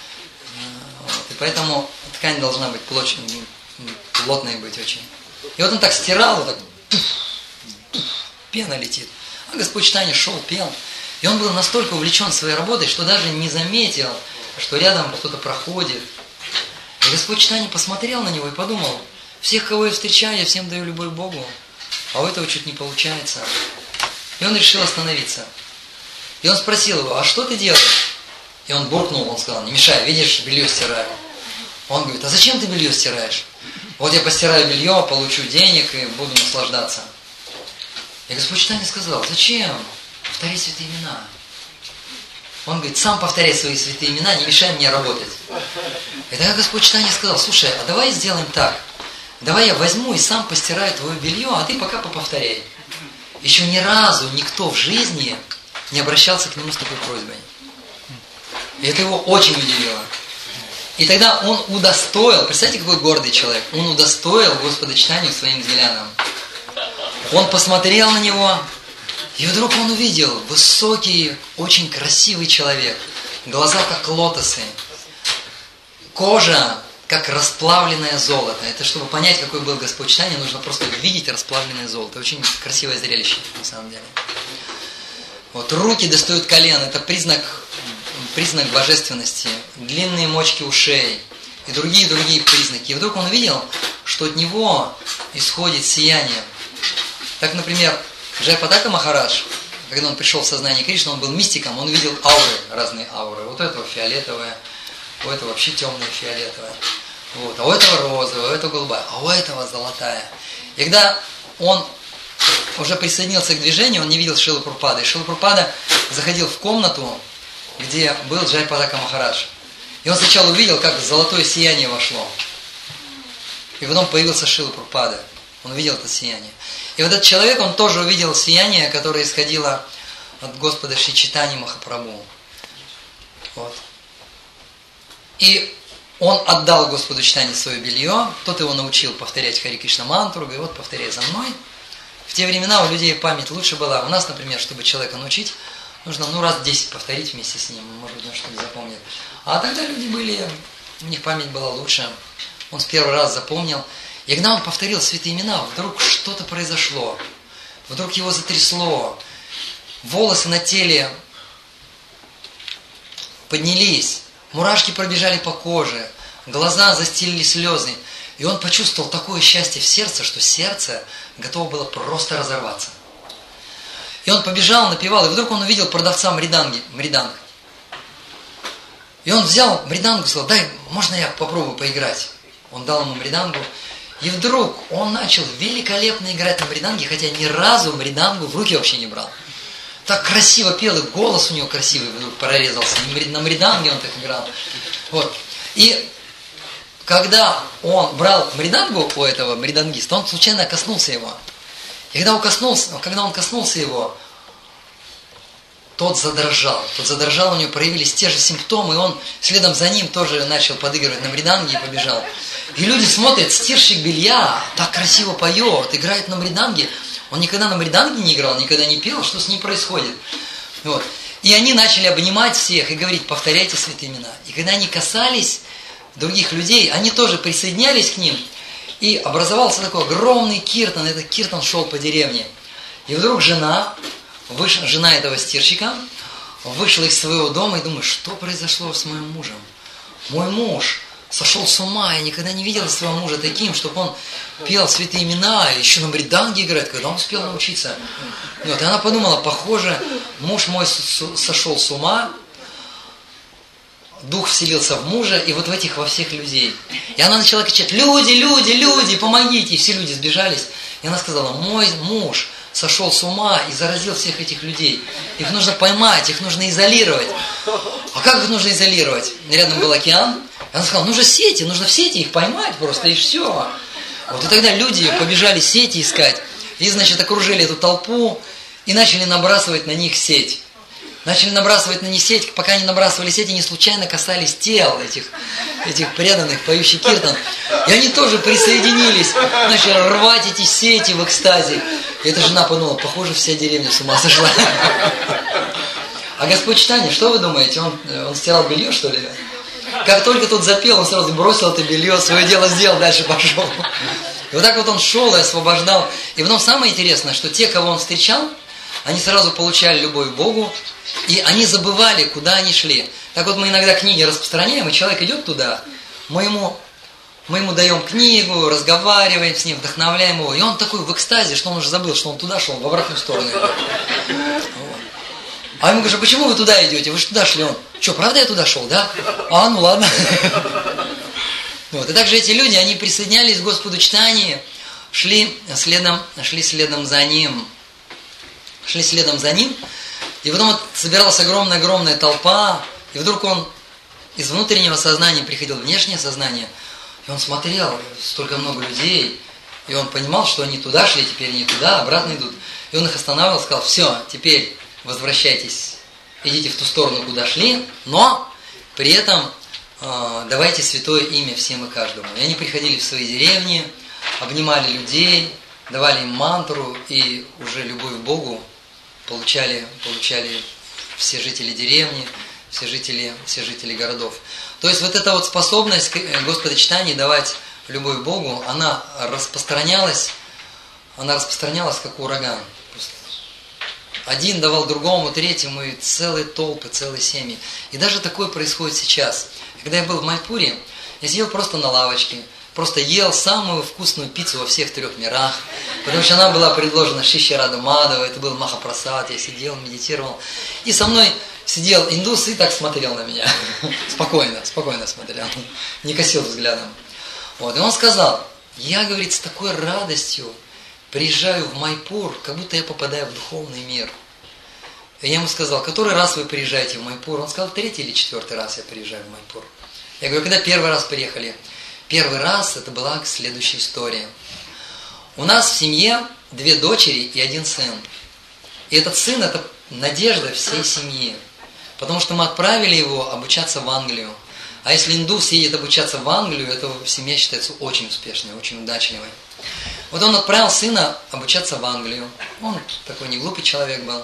S1: И поэтому ткань должна быть плотной быть очень. И вот он так стирал, вот так, пена летит. А Господь Чайтанья шел, пел. И он был настолько увлечен своей работой, что даже не заметил, что рядом кто-то проходит. И Господь Чайтанья посмотрел на него и подумал, всех, кого я встречаю, я всем даю любовь Богу, а у этого чуть не получается. И он решил остановиться. И он спросил его, а что ты делаешь? И он буркнул, он сказал, не мешай, видишь, белье стираю. Он говорит, а зачем ты белье стираешь? Вот я постираю белье, получу денег и буду наслаждаться. И Господь Чайтанья сказал, зачем? Повтори святые имена. Он говорит, сам повторяй свои святые имена, не мешай мне работать. И тогда Господь Чайтанья сказал, слушай, а давай сделаем так. Давай я возьму и сам постираю твое белье, а ты пока поповторяй. Еще ни разу никто в жизни не обращался к нему с такой просьбой. И это его очень удивило. И тогда он удостоил, представьте, какой гордый человек, он удостоил Господа Чайтанью своим взглядом. Он посмотрел на него, и вдруг он увидел высокий, очень красивый человек, глаза как лотосы, кожа как расплавленное золото. Это чтобы понять, какой был Господь Чайтанья, нужно просто видеть расплавленное золото. Очень красивое зрелище, на самом деле. Вот руки достают колен, это признак божественности, длинные мочки ушей и другие признаки. И вдруг он увидел, что от него исходит сияние. Так, например, Джайападака Махарадж, когда он пришел в сознание Кришны, он был мистиком, он видел ауры, разные ауры. Вот у этого фиолетовая, у этого вообще темная фиолетовая. Вот. А у этого розовая, у этого голубая, а у этого золотая. И когда он уже присоединился к движению, он не видел Шрилы Прабхупады. Шрила Прабхупада заходил в комнату, где был Джайападака Махарадж. И он сначала увидел, как золотое сияние вошло. И потом появился Шрила Прабхупада. Он увидел это сияние. И вот этот человек, он тоже увидел сияние, которое исходило от Господа Шри Чайтаньи Махапрабху. Вот. И он отдал Господу Чайтанье свое белье, тот его научил повторять Хари Кришна мантру, говорит, вот повторяй за мной. В те времена у людей память лучше была. У нас, например, чтобы человека научить, нужно раз 10 повторить вместе с ним, может быть, он что-то запомнит. А тогда люди были, у них память была лучше. Он с первый раз запомнил. И когда он повторил святые имена, вдруг что-то произошло. Вдруг его затрясло. Волосы на теле поднялись. Мурашки пробежали по коже. Глаза застилили слезы. И он почувствовал такое счастье в сердце, что сердце готово было просто разорваться. И он побежал, напевал, и вдруг он увидел продавца мриданг. И он взял мридангу и сказал, дай, можно я попробую поиграть? Он дал ему мридангу. И вдруг он начал великолепно играть на мриданге, хотя ни разу мридангу в руки вообще не брал. Так красиво пел, и голос у него красивый вдруг прорезался. На мриданге он так играл. Вот. И когда он брал мридангу у этого мридангиста, он случайно коснулся его. И когда он коснулся его, тот задрожал, у него проявились те же симптомы, и он следом за ним тоже начал подыгрывать на мриданге и побежал. И люди смотрят, Стирщик Белья так красиво поет, играет на мриданге, Он никогда на мриданге не играл, никогда не пел, что с ним происходит. Вот. И они начали обнимать всех и говорить, повторяйте святые имена. И когда они касались других людей, они тоже присоединялись к ним. И образовался такой огромный киртан. Этот киртан шел по деревне. И вдруг жена этого стирщика вышла из своего дома и думает, что произошло с моим мужем? Мой муж сошел с ума, я никогда не видела своего мужа таким, чтобы он пел святые имена, еще на мриданге играет, когда он успел научиться. Вот, и она подумала, похоже, муж мой сошел с ума, дух вселился в мужа, и вот во всех людей. И она начала кричать, люди, люди, люди, помогите, и все люди сбежались. И она сказала, мой муж сошел с ума и заразил всех этих людей. Их нужно поймать, их нужно изолировать. А как их нужно изолировать? Рядом был океан. И она сказала, нужно сети, нужно в сети их поймать просто, и все. Вот и тогда люди побежали сети искать. И, значит, окружили эту толпу и начали набрасывать на них сеть. Начали набрасывать на них сеть, пока они набрасывали сеть, они случайно касались тел этих преданных, поющих киртан. И они тоже присоединились, начали рвать эти сети в экстазе. И эта жена подумала, похоже, вся деревня с ума сошла. А Господь Чайтанья, что вы думаете, он стирал белье, что ли? Как только тут запел, он сразу бросил это белье, свое дело сделал, дальше пошел. И вот так вот он шел и освобождал. И потом самое интересное, что те, кого он встречал, они сразу получали любовь к Богу, и они забывали, куда они шли. Так вот мы иногда книги распространяем, и человек идет туда, мы ему даем книгу, разговариваем с ним, вдохновляем его, и он такой в экстазе, что он уже забыл, что он туда шел, в обратную сторону идет. Вот. А ему говорят, почему вы туда идете? Вы же туда шли. Он, что, правда я туда шел, да? А, ну ладно. Вот. И также эти люди, они присоединялись к Господу Чайтанье, шли следом за ним. Шли следом за ним. И потом вот собиралась огромная толпа, и вдруг он из внутреннего сознания приходил в внешнее сознание, и он смотрел, столько много людей, и он понимал, что они туда шли, теперь не туда, обратно идут. И он их останавливал, сказал, все, теперь возвращайтесь, идите в ту сторону, куда шли, но при этом давайте святое имя всем и каждому. И они приходили в свои деревни, обнимали людей, давали им мантру, и уже любовь к Богу получали все жители деревни, все жители городов. То есть вот эта вот способность Господа Чайтаньи давать любовь к Богу, она распространялась как ураган. Один давал другому, третьему, и целые толпы, целые семьи. И даже такое происходит сейчас. Когда я был в Майпуре, я сидел просто на лавочке, просто ел самую вкусную пиццу во всех 3 мирах, потому что она была предложена Шиши Рада Мадхава, это был Махапрасад, я сидел, медитировал. И со мной сидел индус и так смотрел на меня. Спокойно смотрел, не косил взглядом. Вот. И он сказал, я, говорит, с такой радостью приезжаю в Майпур, как будто я попадаю в духовный мир. И я ему сказал, который раз вы приезжаете в Майпур? Он сказал, 3-й или 4-й раз я приезжаю в Майпур. Я говорю, когда 1-й раз приехали? 1-й раз это была следующая история. У нас в семье 2 дочери и 1 сын. И этот сын – это надежда всей семьи. Потому что мы отправили его обучаться в Англию. А если индус едет обучаться в Англию, эта семья считается очень успешной, очень удачливой. Вот он отправил сына обучаться в Англию. Он такой не глупый человек был.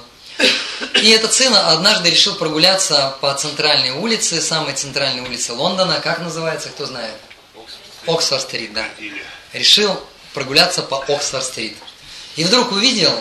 S1: И этот сын однажды решил прогуляться по центральной улице, самой центральной улице Лондона. Как называется, кто знает? Оксфорд-стрит, да. Решил прогуляться по Оксфорд-стрит. И вдруг увидел,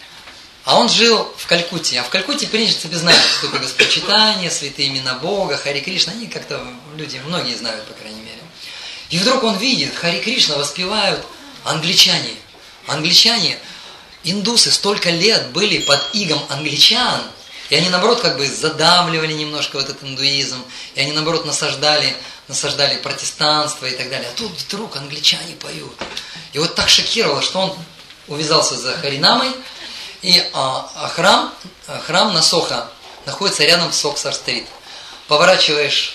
S1: а он жил в Калькутте. А в Калькутте, в принципе, знают, что такое Господь Чайтанья, святые имена Бога, Хари Кришна. Они как-то, люди, многие знают, по крайней мере. И вдруг он видит, Хари Кришна воспевают англичане. Англичане, индусы столько лет были под игом англичан, и они, наоборот, как бы задавливали немножко вот этот индуизм, и они, наоборот, насаждали протестанство и так далее. А тут вдруг англичане поют. И вот так шокировало, что он увязался за Харинамой, и храм на Сохо находится рядом с Оксфорд-стрит. Поворачиваешь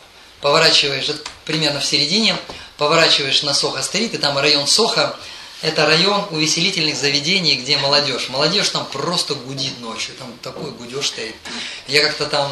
S1: примерно в середине, поворачиваешь на Сохо-стрит, и там район Сохо, это район увеселительных заведений, где молодежь. Молодежь там просто гудит ночью, там такой гудеж стоит. Я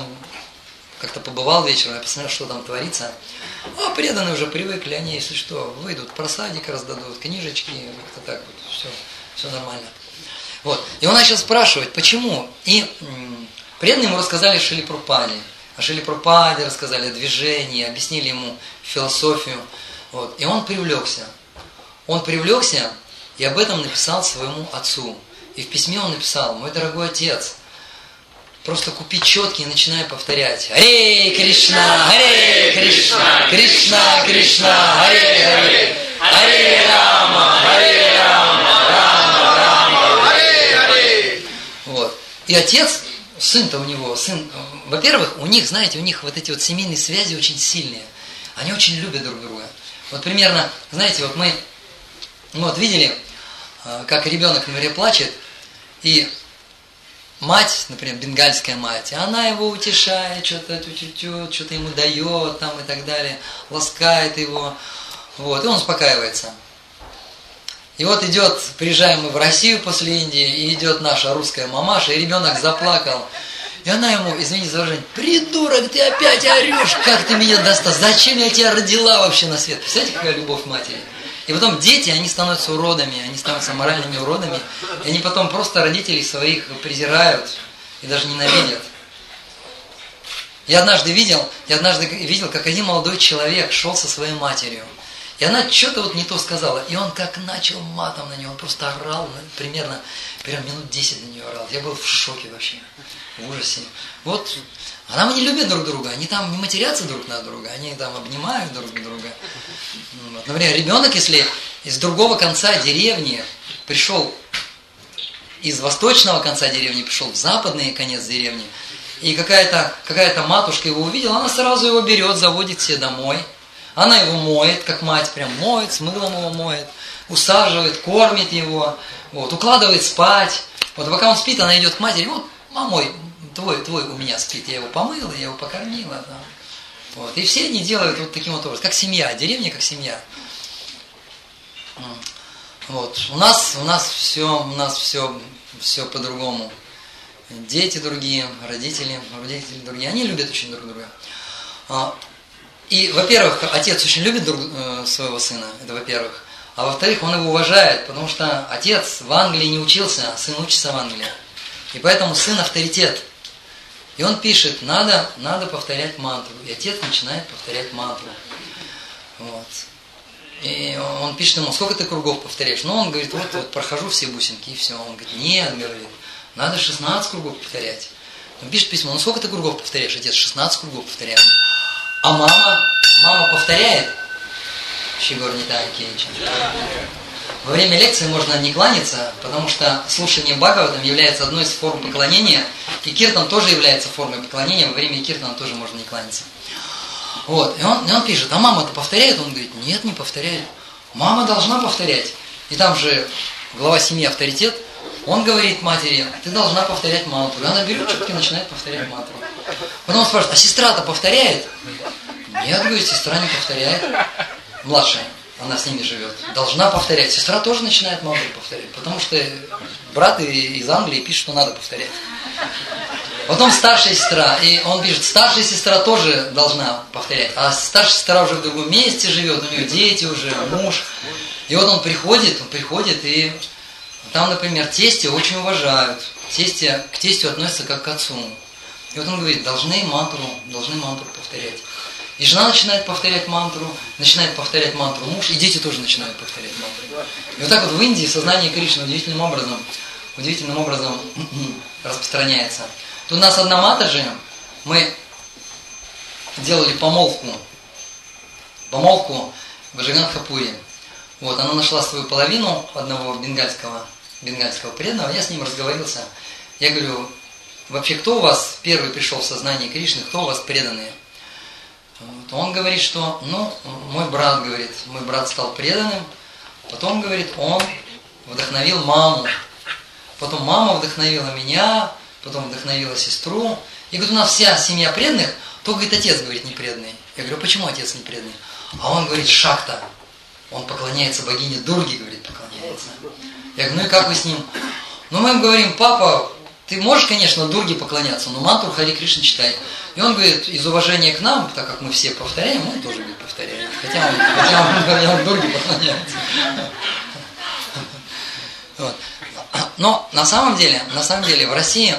S1: как-то побывал вечером, я посмотрел, что там творится. А преданные уже привыкли, они, если что, выйдут, просадик раздадут, книжечки, как-то так вот, все нормально. Вот. И он начал спрашивать, почему. И преданные ему рассказали о Шриле Прабхупаде. О Шриле Прабхупаде рассказали о движении, объяснили ему философию. Вот. И он привлекся. Он привлекся и об этом написал своему отцу. И в письме он написал: мой дорогой отец, просто купи четки и начинай повторять: Харе Кришна, Харе Кришна, Кришна Кришна, Харе Харе, Харе Рама, Рама Рама, Харе Харе. Вот. И отец, сын-то у него, во-первых, у них, знаете, у них вот эти вот семейные связи очень сильные. Они очень любят друг друга. Вот примерно, знаете, вот мы вот видели, как ребенок, например, плачет, и мать, например, бенгальская мать, она его утешает, что-то ему дает там и так далее, ласкает его, вот, и он успокаивается. И вот приезжаем мы в Россию после Индии, и идет наша русская мамаша, и ребенок заплакал. И она ему, извините за выражение: придурок, ты опять орешь, как ты меня достал, зачем я тебя родила вообще на свет? Представляете, какая любовь матери? И потом дети, они становятся уродами, они становятся моральными уродами, и они потом просто родителей своих презирают и даже ненавидят. Я однажды видел, как один молодой человек шел со своей матерью, и она что-то вот не то сказала, и он как начал матом на нее, он просто орал, примерно минут 10 на нее орал. Я был в шоке вообще, в ужасе. Вот, а там они любят друг друга, они там не матерятся друг на друга, они там обнимают друг друга. Вот. Например, ребенок, если из другого конца деревни пришел, из восточного конца деревни пришел в западный конец деревни, и какая-то матушка его увидела, она сразу его берет, заводит к себе домой. Она его моет, как мать, прям моет, с мылом его моет, усаживает, кормит его, вот, укладывает спать. Вот пока он спит, она идет к матери: вот, мамой, твой у меня спит, я его помыла, я его покормила. Да. Вот. И все они делают вот таким вот образом, как семья, деревня как семья. Вот. У нас все по-другому. Дети другие, родители другие, они любят очень друг друга. И, во-первых, отец очень любит своего сына, это во-первых. А во-вторых, он его уважает, потому что отец в Англии не учился, а сын учится в Англии. И поэтому сын авторитет. И он пишет: надо повторять мантру. И отец начинает повторять мантру. Вот. И он пишет ему: сколько ты кругов повторяешь? Ну, он говорит: вот прохожу все бусинки, и все. Он говорит: нет, говорит, надо 16 кругов повторять. Он пишет письмо: ну, сколько ты кругов повторяешь? Отец: 16 кругов повторяем. А мама повторяет. Во время лекции можно не кланяться, потому что слушание Бхагаватам является одной из форм поклонения, и киртан тоже является формой поклонения, во время киртана тоже можно не кланяться. Вот. И он пишет: а мама-то повторяет? Он говорит: нет, не повторяет. Мама должна повторять. И там же глава семьи авторитет, он говорит матери: ты должна повторять мантру. И она берет четко и начинает повторять мантру. Потом он спрашивает: а сестра-то повторяет? Нет, говорит, сестра не повторяет. Младшая, она с ними живет, должна повторять. Сестра тоже начинает мантру повторять, потому что брат из Англии пишет, что надо повторять. Потом старшая сестра, и он пишет: старшая сестра тоже должна повторять. А старшая сестра уже в другом месте живет, у нее дети уже, муж. И вот он приходит, и там, например, тестя очень уважают. К тестю относятся как к отцу. И вот он говорит: должны мантру повторять. И жена начинает повторять мантру муж, и дети тоже начинают повторять мантру. И вот так вот в Индии сознание Кришны удивительным образом распространяется. Тут у нас одна матаджи, мы делали помолвку в Аджигандхапуре. Вот, она нашла свою половину, одного бенгальского преданного, я с ним разговорился. Я говорю: вообще, кто у вас первый пришел в сознание Кришны, кто у вас преданные? Вот. Он говорит, что, мой брат стал преданным, потом, говорит, он вдохновил маму, потом мама вдохновила меня, потом вдохновила сестру. И говорит: у нас вся семья преданных, только, говорит, отец, говорит, не преданный. Я говорю: почему отец не преданный? А он говорит: Шакта, он поклоняется богине Дурге, говорит, поклоняется. Я говорю: ну и как вы с ним? Ну, мы ему говорим: папа, ты можешь, конечно, Дурге поклоняться, но мантру Харе Кришна читай. И он говорит: из уважения к нам, так как мы все повторяем, он тоже, говорит, повторяет. Хотя он Дурге поклоняется. Вот. Но на самом деле в России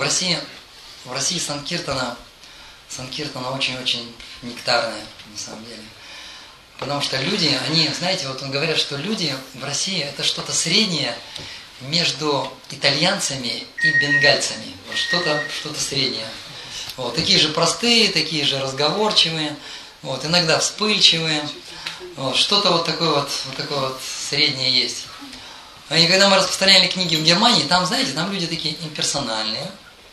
S1: Санкиртана очень-очень нектарная, на самом деле. Потому что люди, они, знаете, вот говорят, что люди в России это что-то среднее между итальянцами и бенгальцами. Вот что-то среднее. Вот, такие же простые, такие же разговорчивые, вот, иногда вспыльчивые. Вот, что-то вот такое среднее есть. И когда мы распространяли книги в Германии, там, знаете, там люди такие имперсональные,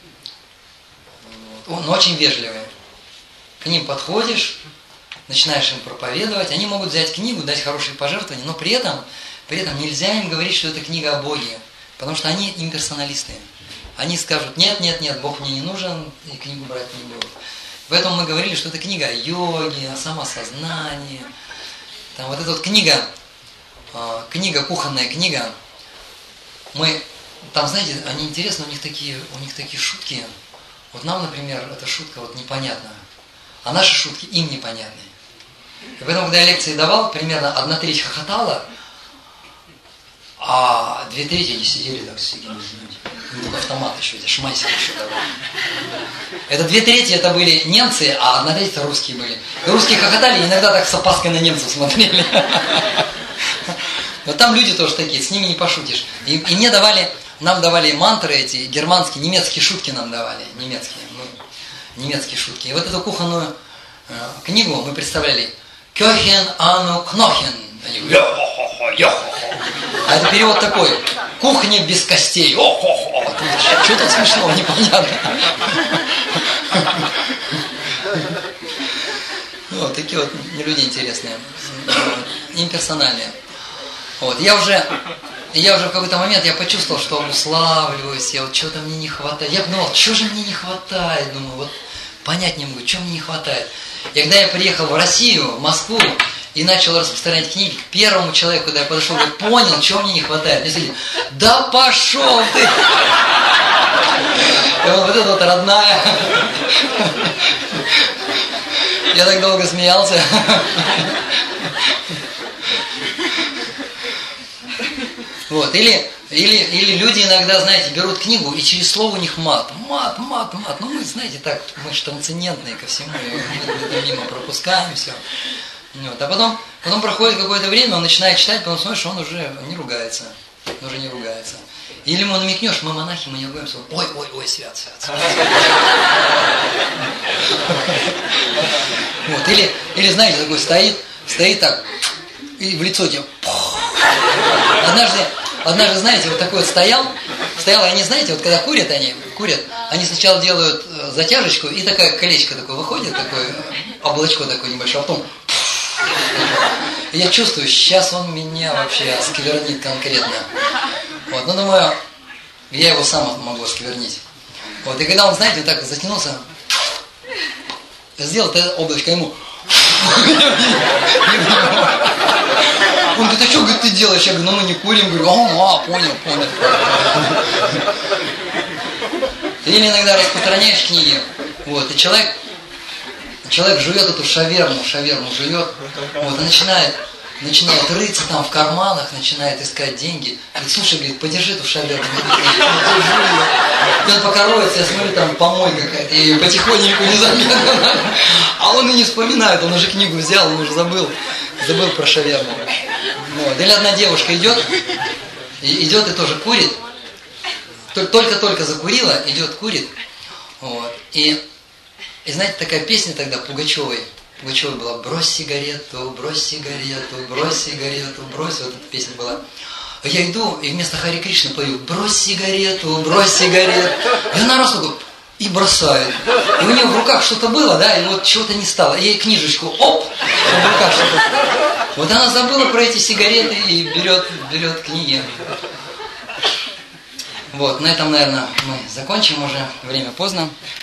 S1: вот, но очень вежливые. К ним подходишь, начинаешь им проповедовать, они могут взять книгу, дать хорошие пожертвования, но при этом нельзя им говорить, что это книга о Боге, потому что они имперсоналисты. Они скажут, нет, Бог мне не нужен, и книгу брать не будут. Поэтому мы говорили, что это книга о йоге, о самосознании. Там вот эта вот книга, кухонная книга, там, знаете, они интересны, у них такие шутки. Вот нам, например, эта шутка вот непонятна, а наши шутки им непонятны. И поэтому, когда я лекции давал, примерно 1/3 хохотала, а 2/3 они сидели так с автомат еще, эти шмайсики еще давали. Это 2/3 это были немцы, а 1/3 это русские были. И русские хохотали, и иногда так с опаской на немцев смотрели. Вот там люди тоже такие, с ними не пошутишь. И нам давали мантры эти, германские, немецкие шутки нам давали. Немецкие шутки. И вот эту кухонную книгу мы представляли «Кёхен ану кнохен». Они а это перевод такой: кухня без костей. Что тут смешного, непонятно. Вот такие вот люди интересные, имперсональные. Вот я уже в какой-то момент я почувствовал, что уславливаюсь, я вот что-то мне не хватает. Я подумал, что же мне не хватает, думаю, вот понять не могу, что мне не хватает. И когда я приехал в Россию, в Москву, и начал распространять книги, к первому человеку, когда я подошел, я понял, чего мне не хватает. Мне сказали, да пошел ты! Вот это вот родная. Я так долго смеялся. Вот, или люди иногда, знаете, берут книгу, и через слово у них мат. Ну, мы, знаете, так, мы же трансцендентные ко всему, мы мимо пропускаем все. Вот. А потом проходит какое-то время, он начинает читать, потом смотришь, что он уже не ругается. Или ему намекнешь, мы монахи, мы не ругаемся. Ой, свят. Вот. Или, знаете, такой стоит так, и в лицо тебе. Однажды, знаете, вот такой вот стоял, и они, знаете, вот когда курят, они сначала делают затяжечку, и такое колечко такое выходит, такое облачко такое небольшое, а потом и я чувствую, сейчас он меня вообще осквернит конкретно. Вот, ну думаю, я его сам могу осквернить. Вот, и когда он, знаете, вот так затянулся, сделал это облачко ему. Он говорит, а что, говорит, ты делаешь? Я говорю, ну мы не курим. Говорю, понял. Или иногда распространяешь книги, вот, и человек жует эту шаверму жует, вот, и начинает рыться там в карманах, начинает искать деньги. Говорит, слушай, говорит, подержи эту шаверму. И он пока роется, я смотрю, там помойка какая-то, я ее потихоньку незаметно. А он и не вспоминает, он уже книгу взял, он уже забыл про шаверму. Вот. Или одна девушка идет и тоже курит. Только закурила, идет, курит. Вот. И знаете, такая песня тогда Пугачевой была «Брось сигарету, брось». Вот эта песня была. Я иду, и вместо Хари Кришны пою «Брось сигарету». И она раз такой, и бросает. И у нее в руках что-то было, да, и вот чего-то не стало. И ей книжечку, в руках что-то. Вот она забыла про эти сигареты и берет книги. Вот, на этом, наверное, мы закончим уже. Время поздно.